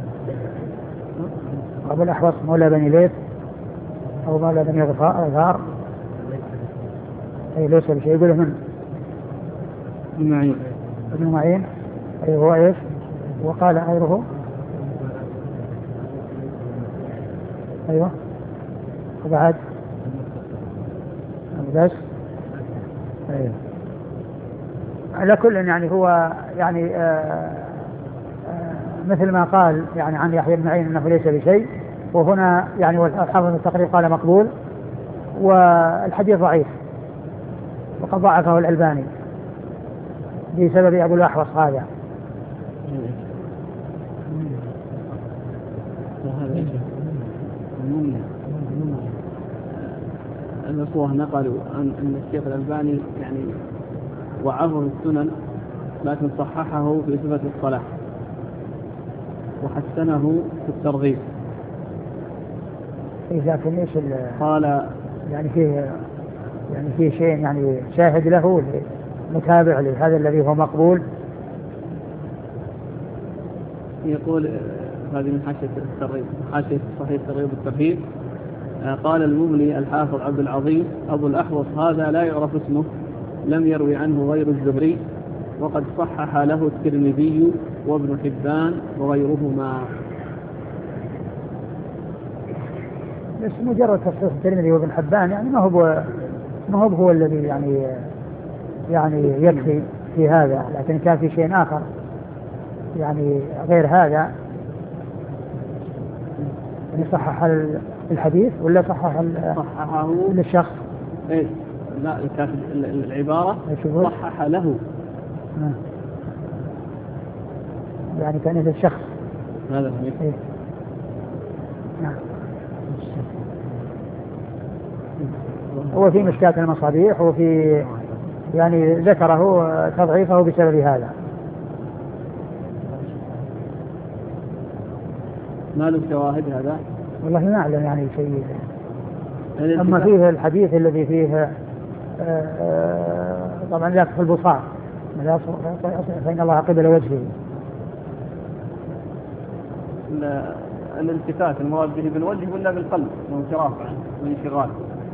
أبو الأحوص مولى بني ليث أو مولى بني غفار أي ليس بشيء، يقوله من ابن معين ابن معين أي هو إيش، وقال غيره أيوه وبعد بس أيوه. على كل يعني هو يعني آآ آآ مثل ما قال يعني عن يحيى بن معين أنه ليس بشيء، وهنا يعني والحافظ التقريب قال مقبول، والحديث ضعيف وقد ضعفه الألباني بسبب أبو الأحوص هذا. الأخوة نقلوا أن الشيخ الألباني يعني ضعفه في السنن لكن صححه في صفة الصلاة وحسنه في الترغيب. لكن ايش قال يعني فيه يعني فيه شيء يعني شاهد له متابع لهذا الذي هو مقبول. يقول هذه من حاشية الترغيب حاشية صحيح الترغيب والترهيب. قال المغني الحافظ عبد العظيم أبو الأحوص هذا لا يعرف اسمه، لم يروي عنه غير الزهري، وقد صحح له الترمذي وابن حبان وغيرهما. بس مجرد تصحيح الترمذي وابن حبان يعني ما هو ما هو هو الذي يعني يعني يكفي في هذا، لكن كان في شيء آخر يعني غير هذا يعني صحح الحديث ولا صحح صححه للشخص؟ ايه لا كانت العبارة صحح له آه. يعني كان للشخص هذا إيه؟ نعم. هو في مشكاة المصابيح وفي يعني ذكره تضعيفه بسبب هذا. ما له شواهد هذا؟ والله ما أعلم يعني شيء. أما فيه الحديث الذي فيه طبعا ذاك في البصار فإن الله قبل وجهه. الالتفات المراد به بالوجه ولا بالقلب وانصراف وانشغال؟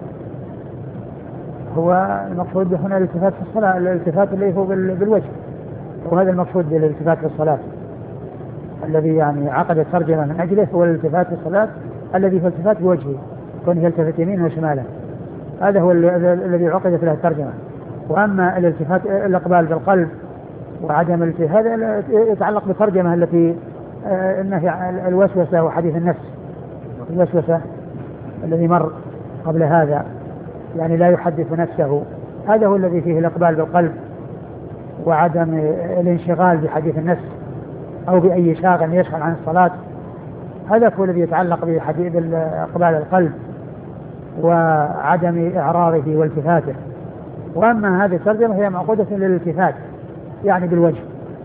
هو المقصود هنا الالتفات في الصلاة، الالتفات اللي هو بالوجه، وهذا المقصود بالالتفات في الصلاة الذي يعني عقد الترجمة من أجله هو الالتفات في الصلاة الذي في الالتفات بوجهه كونه يلتفت يمينه وشماله، هذا هو الذي عقدت له الترجمة. وأما الالتفات الإقبال بالقلب وعدم الالتفات هذا يتعلق بالترجمة التي النهي الوسوسة وحديث النفس، الوسوسة الذي مر قبل هذا يعني لا يحدث نفسه، هذا هو الذي فيه الإقبال بالقلب وعدم الانشغال بحديث النفس أو بأي شاغل يشغل عن الصلاة، هذا هو الذي يتعلق بإقبال القلب وعدم إعراضه والتفاته. وأما هذه الترجمة هي معقودة للالتفات يعني بالوجه.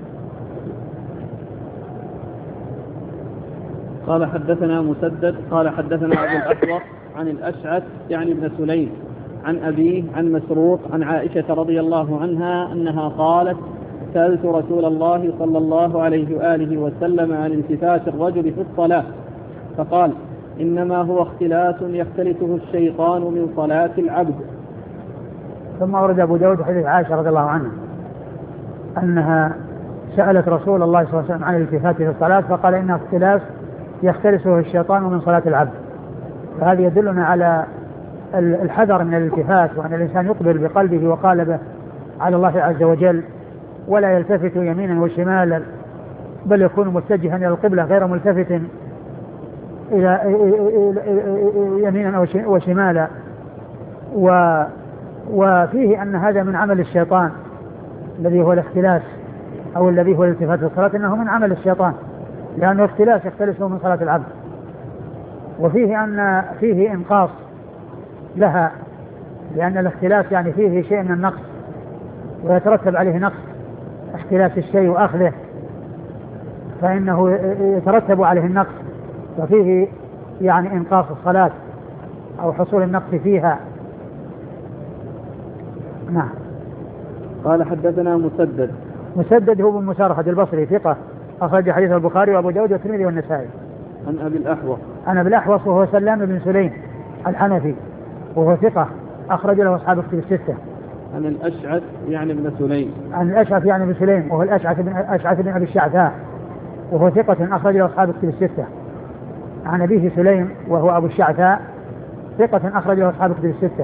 قال حدثنا مسدد قال حدثنا أبو الأحوص عن الأشعث يعني ابن سليم عن أبيه عن مسروق عن عائشة رضي الله عنها أنها قالت سألت رسول الله صلى الله عليه وآله وسلم عن التفات الرجل في الصلاة فقال إنما هو اختلاس يختلسه الشيطان من صلاة العبد. ثم ورد أبو داود حديث عائشة رضي الله عنها أنها سألت رسول الله صلى الله عليه وسلم عن الالتفات في الصلاة فقال إنه اختلاس يختلسه الشيطان من صلاة العبد. فهذا يدلنا على الحذر من الالتفات وأن الإنسان يقبل بقلبه وقالبه على الله عز وجل ولا يلتفت يمينا وشمالا بل يكون متجها إلى القبلة غير ملتفت إلى يمينا وشمالا. و وفيه أن هذا من عمل الشيطان الذي هو الاختلاس أو الذي هو الالتفات في الصلاة إنه من عمل الشيطان لأنه اختلاس يختلسه من صلاة العبد. وفيه أن فيه إنقاص لها لأن الاختلاس يعني فيه شيء من النقص ويترتب عليه نقص اختلاس الشيء وأخذه فإنه يترتب عليه النقص وفيه يعني إنقاص الصلاة أو حصول النقص فيها. نعم. قال حدثنا مسدد مسدد هو بن مسارهد البصري ثقة أخرج حديث البخاري وأبو داود والترمذي والنسائي. عن أبي الأحوص عن أبي الأحوص وهو سلام بن سليم الحنفي وهو ثقة أخرج له أصحاب الكتب الستة. عن الأشعث يعني ابن سليم عن الأشعث يعني ابن سليم وهو الأشعث بن أشعث بن أبي الشعثاء وهو ثقة أخرج له أصحاب الكتب الستة. عن أبيه سليم وهو أبو الشعثاء ثقة أخرج له أصحاب الكتب الستة.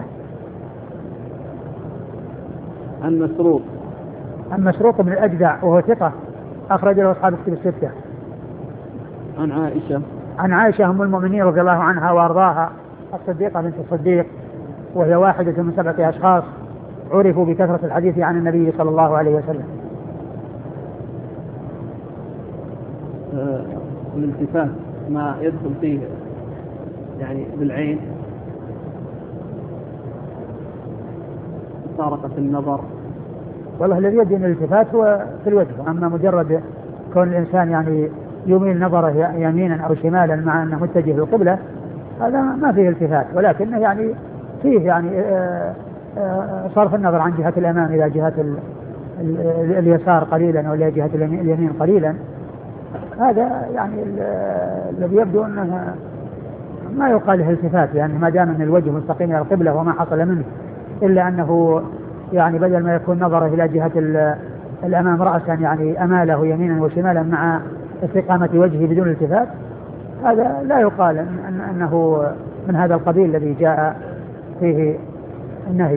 عن مسروق عن مسروق بن الأجدع وهو ثقة أخرج له أصحاب الكتب الستة. عن عائشة عن عائشة أم المؤمنين رضي الله عنها وأرضاها الصديقة بنت الصديق وهي واحدة من سبعة أشخاص عرفوا بكثرة الحديث عن النبي صلى الله عليه وسلم. آه الالتفات ما يدخل فيه يعني بالعين سارقة النظر. والله الذي يدين الالتفات هو في الوجه، أما مجرد كون الإنسان يعني يميل نظره يمينا أو شمالا مع أنه متجه للقبلة هذا ما فيه التفات، ولكنه يعني فيه يعني صرف النظر عن جهة الأمام إلى جهة اليسار قليلا أو إلى جهة اليمين قليلا، هذا يعني الذي يبدو أنه ما يقال له التفات لأن يعني ما دام أن الوجه مستقيم إلى القبلة وما حصل منه إلا أنه يعني بدل ما يكون نظره إلى جهة الأمام رأسا يعني أماله يمينا وشمالا مع استقامة وجهه بدون التفات، هذا لا يقال أن أنه من هذا القبيل الذي جاء فيه النهي.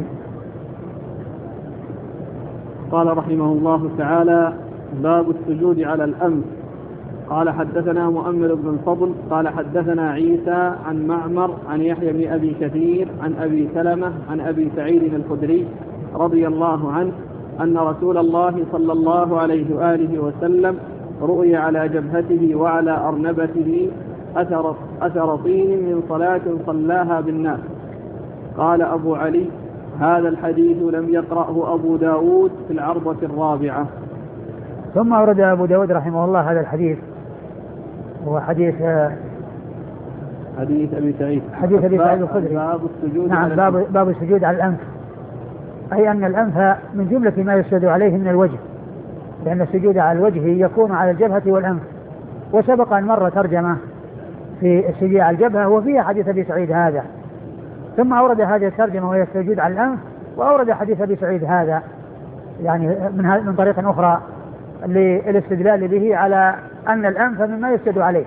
قال رحمه الله تعالى باب السجود على الأنف. قال حدثنا مؤمل بن الفضل قال حدثنا عيسى عن معمر عن يحيى بن أبي كثير عن أبي سلمة عن أبي سعيد الخدري رضي الله عنه أن رسول الله صلى الله عليه وآله وسلم رؤي على جبهته وعلى أرنبته أثر أثر طين من صلاة صلاها بالناس. قال أبو علي: هذا الحديث لم يقرأه أبو داود في العرضة الرابعة. ثم أورد أبو داود رحمه الله هذا الحديث، هو حديث حديث أبي سعيد حديث أبي سعيد الخدري. باب السجود نعم، باب, باب السجود على الأنف، أي أن الأنف من جملة ما يسجد عليه من الوجه، لأن السجود على الوجه يكون على الجبهة والأنف. وسبق أن مر ترجمة في السجود على الجبهة وفيها حديث أبي سعيد هذا، ثم أورد هذه الترجمة وهي السجود على الأنف، وأورد حديث أبي سعيد هذا يعني من من طريق أخرى للاستدلال به على أن الأنف مما يسجد عليه.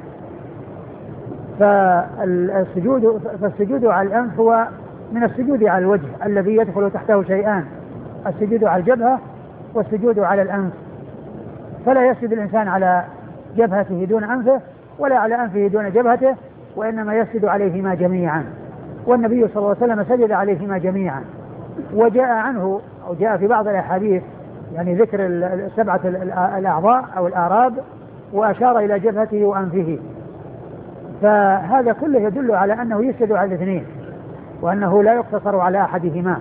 فالسجود فالسجود على الأنف هو من السجود على الوجه الذي يدخل تحته شيئان: السجود على الجبهة والسجود على الأنف. فلا يسجد الإنسان على جبهته دون أنفه ولا على أنفه دون جبهته، وإنما يسجد عليهما جميعا. والنبي صلى الله عليه وسلم سجد عليهما جميعا. وجاء عنه أو جاء في بعض الأحاديث يعني ذكر السبعة الأعضاء أو الآراب، وأشار إلى جبهته وأنفه. فهذا كله يدل على أنه يسجد على الاثنين، وأنه لا يقتصر على أحدهما.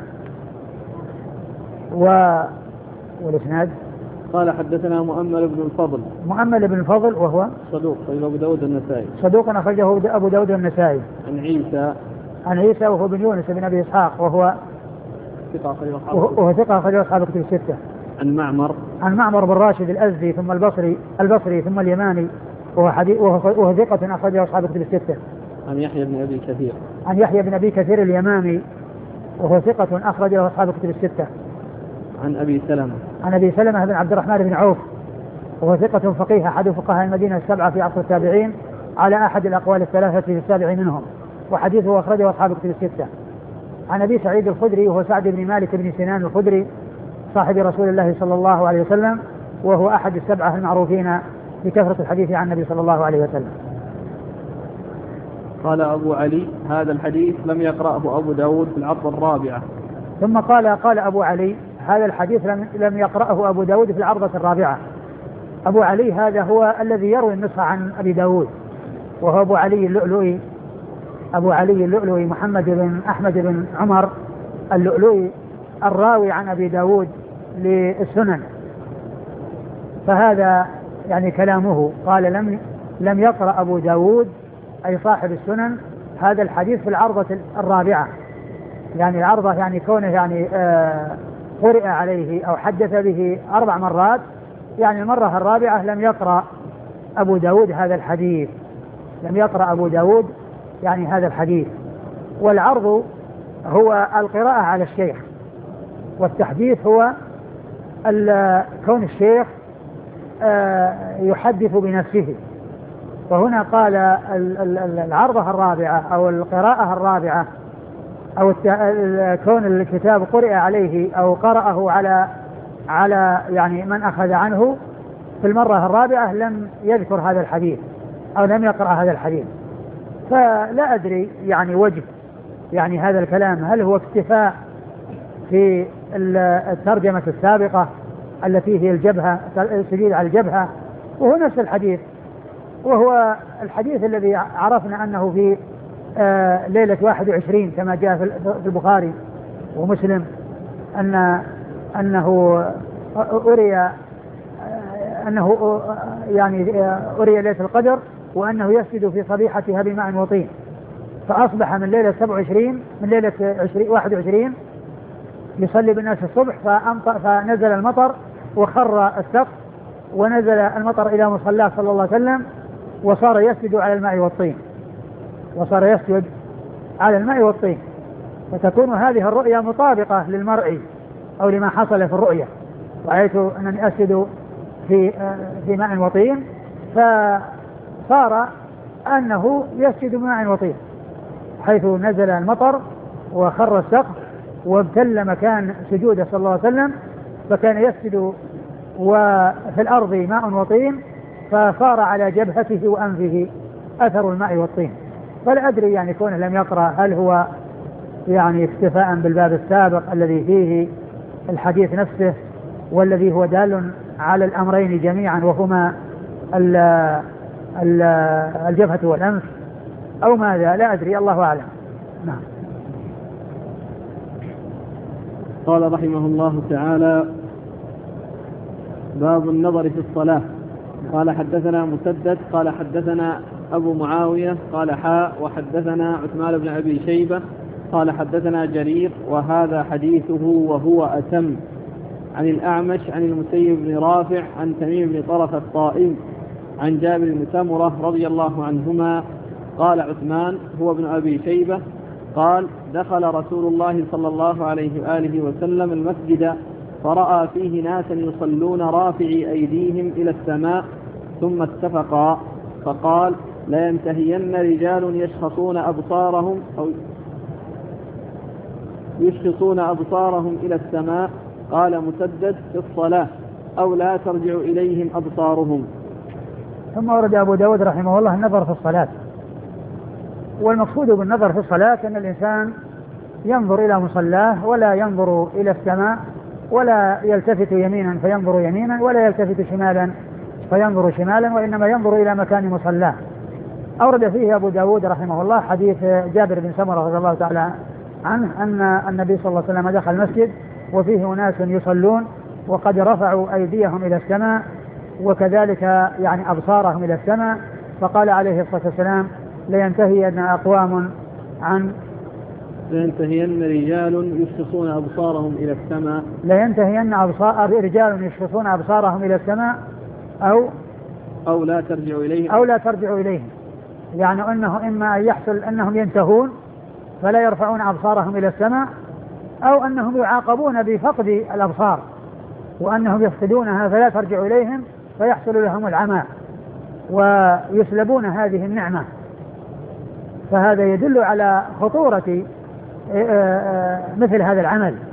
و... والإسناد قال: حدثنا مؤمل بن الفضل. مؤمل بن الفضل وهو صدوق أخرجه أبو داود النسائي. صدوق أخرجه أبو داود النسائي. عن عيسى عن عيسى وهو بن يونس بن أبي إسحاق وهو ثقة أخرجه وهو ثقة أخرجه أصحاب الكتب الستة. عن معمر عن معمر بن راشد الأزدي ثم البصري البصري ثم اليماني وهو حديث وهو ثقة أخرجه أصحاب الكتب الستة. عن يحيى بن أبي كثير عن يحيى بن أبي كثير اليمامي وهو ثقة أخرجه أصحاب الكتب الستة. عن أبي سلمة عن أبي سلمة بن عبد الرحمن بن عوف وهو ثقة فقيه أحد فقهاء المدينة السبعة في عصر التابعين على أحد الأقوال الثلاثة في السابع منهم، وحديثه أخرجه أصحاب الكتب الستة. عن أبي سعيد الخدري وهو سعد بن مالك بن سنان الخدري صاحب رسول الله صلى الله عليه وسلم، وهو أحد السبعة المعروفين بكثرة الحديث عن النبي صلى الله عليه وسلم. قال أبو علي: هذا الحديث لم يقرأه أبو داود في العرضة الرابعة. ثم قال قال أبو علي: هذا الحديث لم, لم يقرأه أبو داود في العرضة الرابعة. أبو علي هذا هو الذي يروي النسخة عن أبي داود، وهو أبو علي اللؤلؤي أبو علي اللؤلؤي محمد بن أحمد بن عمر اللؤلؤي الراوي عن أبي داود للسنن. فهذا يعني كلامه، قال لم لم يقرأ أبو داود أي صاحب السنن هذا الحديث في العرضة الرابعة، يعني العرضة يعني كونه يعني آه قرئ عليه أو حدث به أربع مرات، يعني المرة الرابعة لم يقرأ أبو داود هذا الحديث، لم يقرأ أبو داود يعني هذا الحديث. والعرض هو القراءة على الشيخ، والتحديث هو كون الشيخ يحدث بنفسه. وهنا قال العرضة الرابعة أو القراءة الرابعة أو كون الكتاب قرئ عليه أو قرأه على على يعني من أخذ عنه في المرة الرابعة لم يذكر هذا الحديث أو لم يقرأ هذا الحديث. فلا أدري يعني وجه يعني هذا الكلام، هل هو اكتفاء في الترجمة السابقة التي هي الجبهة السجود على الجبهة وهو نفس الحديث، وهو الحديث الذي عرفنا أنه في آه ليلة واحد وعشرين كما جاء في البخاري ومسلم أن أنه أري أنه يعني أري ليلة القدر وأنه يسجد في صبيحتها بماء وطين، فأصبح من ليلة سبع وعشرين من ليلة واحد وعشرين يصلي بالناس الصبح فنزل المطر وخر السقف ونزل المطر إلى مصلاه صلى الله عليه وسلم وصار يسجد على الماء والطين وصار يسجد على الماء والطين فتكون هذه الرؤيا مطابقة للمرء أو لما حصل في الرؤيا، رأيت أنني أسجد في في ماء وطين فصار أنه يسجد بماء وطين حيث نزل المطر وخر السقف وابتل مكان سجوده صلى الله عليه وسلم، فكان يسجد وفي الأرض ماء وطين فصار على جبهته وأنفه أثر الماء والطين. فلا أدري يعني كونه لم يقرأ هل هو يعني اكتفاء بالباب السابق الذي فيه الحديث نفسه والذي هو دال على الأمرين جميعا وهما ال ال الجبهة والأنف، أو ماذا لا أدري، الله أعلم. نعم. قال رحمه الله تعالى: باب النظر في الصلاة. قال حدثنا مسدد قال حدثنا أبو معاوية قال حاء وحدثنا عثمان بن أبي شيبة قال حدثنا جرير وهذا حديثه وهو أتم عن الأعمش عن المسيب بن رافع عن تميم بن طرف الطائي عن جابر بن سمرة رضي الله عنهما قال عثمان هو ابن أبي شيبة قال: دخل رسول الله صلى الله عليه وآله وسلم المسجد فرأى فيه ناسا يصلون رافعي أيديهم إلى السماء ثم اتفقا فقال: لا ينتهين رجال يشخصون أبصارهم أو يشخصون أبصارهم إلى السماء. قال مسدد: في الصلاة أو لا ترجع إليهم أبصارهم. ثم ورد أبو داود رحمه الله النظر في الصلاة. والمقصود بالنظر في الصلاة أن الإنسان ينظر إلى مصلاه ولا ينظر إلى السماء ولا يلتفت يمينا فينظر يمينا ولا يلتفت شمالا فينظر شمالا، وإنما ينظر إلى مكان مصلاه. أورد فيه أبو داود رحمه الله حديث جابر بن سمرة رضي الله تعالى عنه أن النبي صلى الله عليه وسلم دخل المسجد وفيه أناس يصلون وقد رفعوا أيديهم إلى السماء وكذلك يعني أبصارهم إلى السماء، فقال عليه الصلاة والسلام: لينتهين أقوام عن لينتهين رجال يشخصون أبصارهم إلى السماء لينتهين أبصار رجال يشخصون أبصارهم إلى السماء أو أو لا ترجع إليهم أو لا ترجع إليهم، يعني أنه إما أن يحصل أنهم ينتهون فلا يرفعون أبصارهم إلى السماء، أو أنهم يعاقبون بفقد الأبصار وأنهم يفقدونها فلا ترجع إليهم فيحصل لهم العمى ويسلبون هذه النعمة. فهذا يدل على خطورة مثل هذا العمل،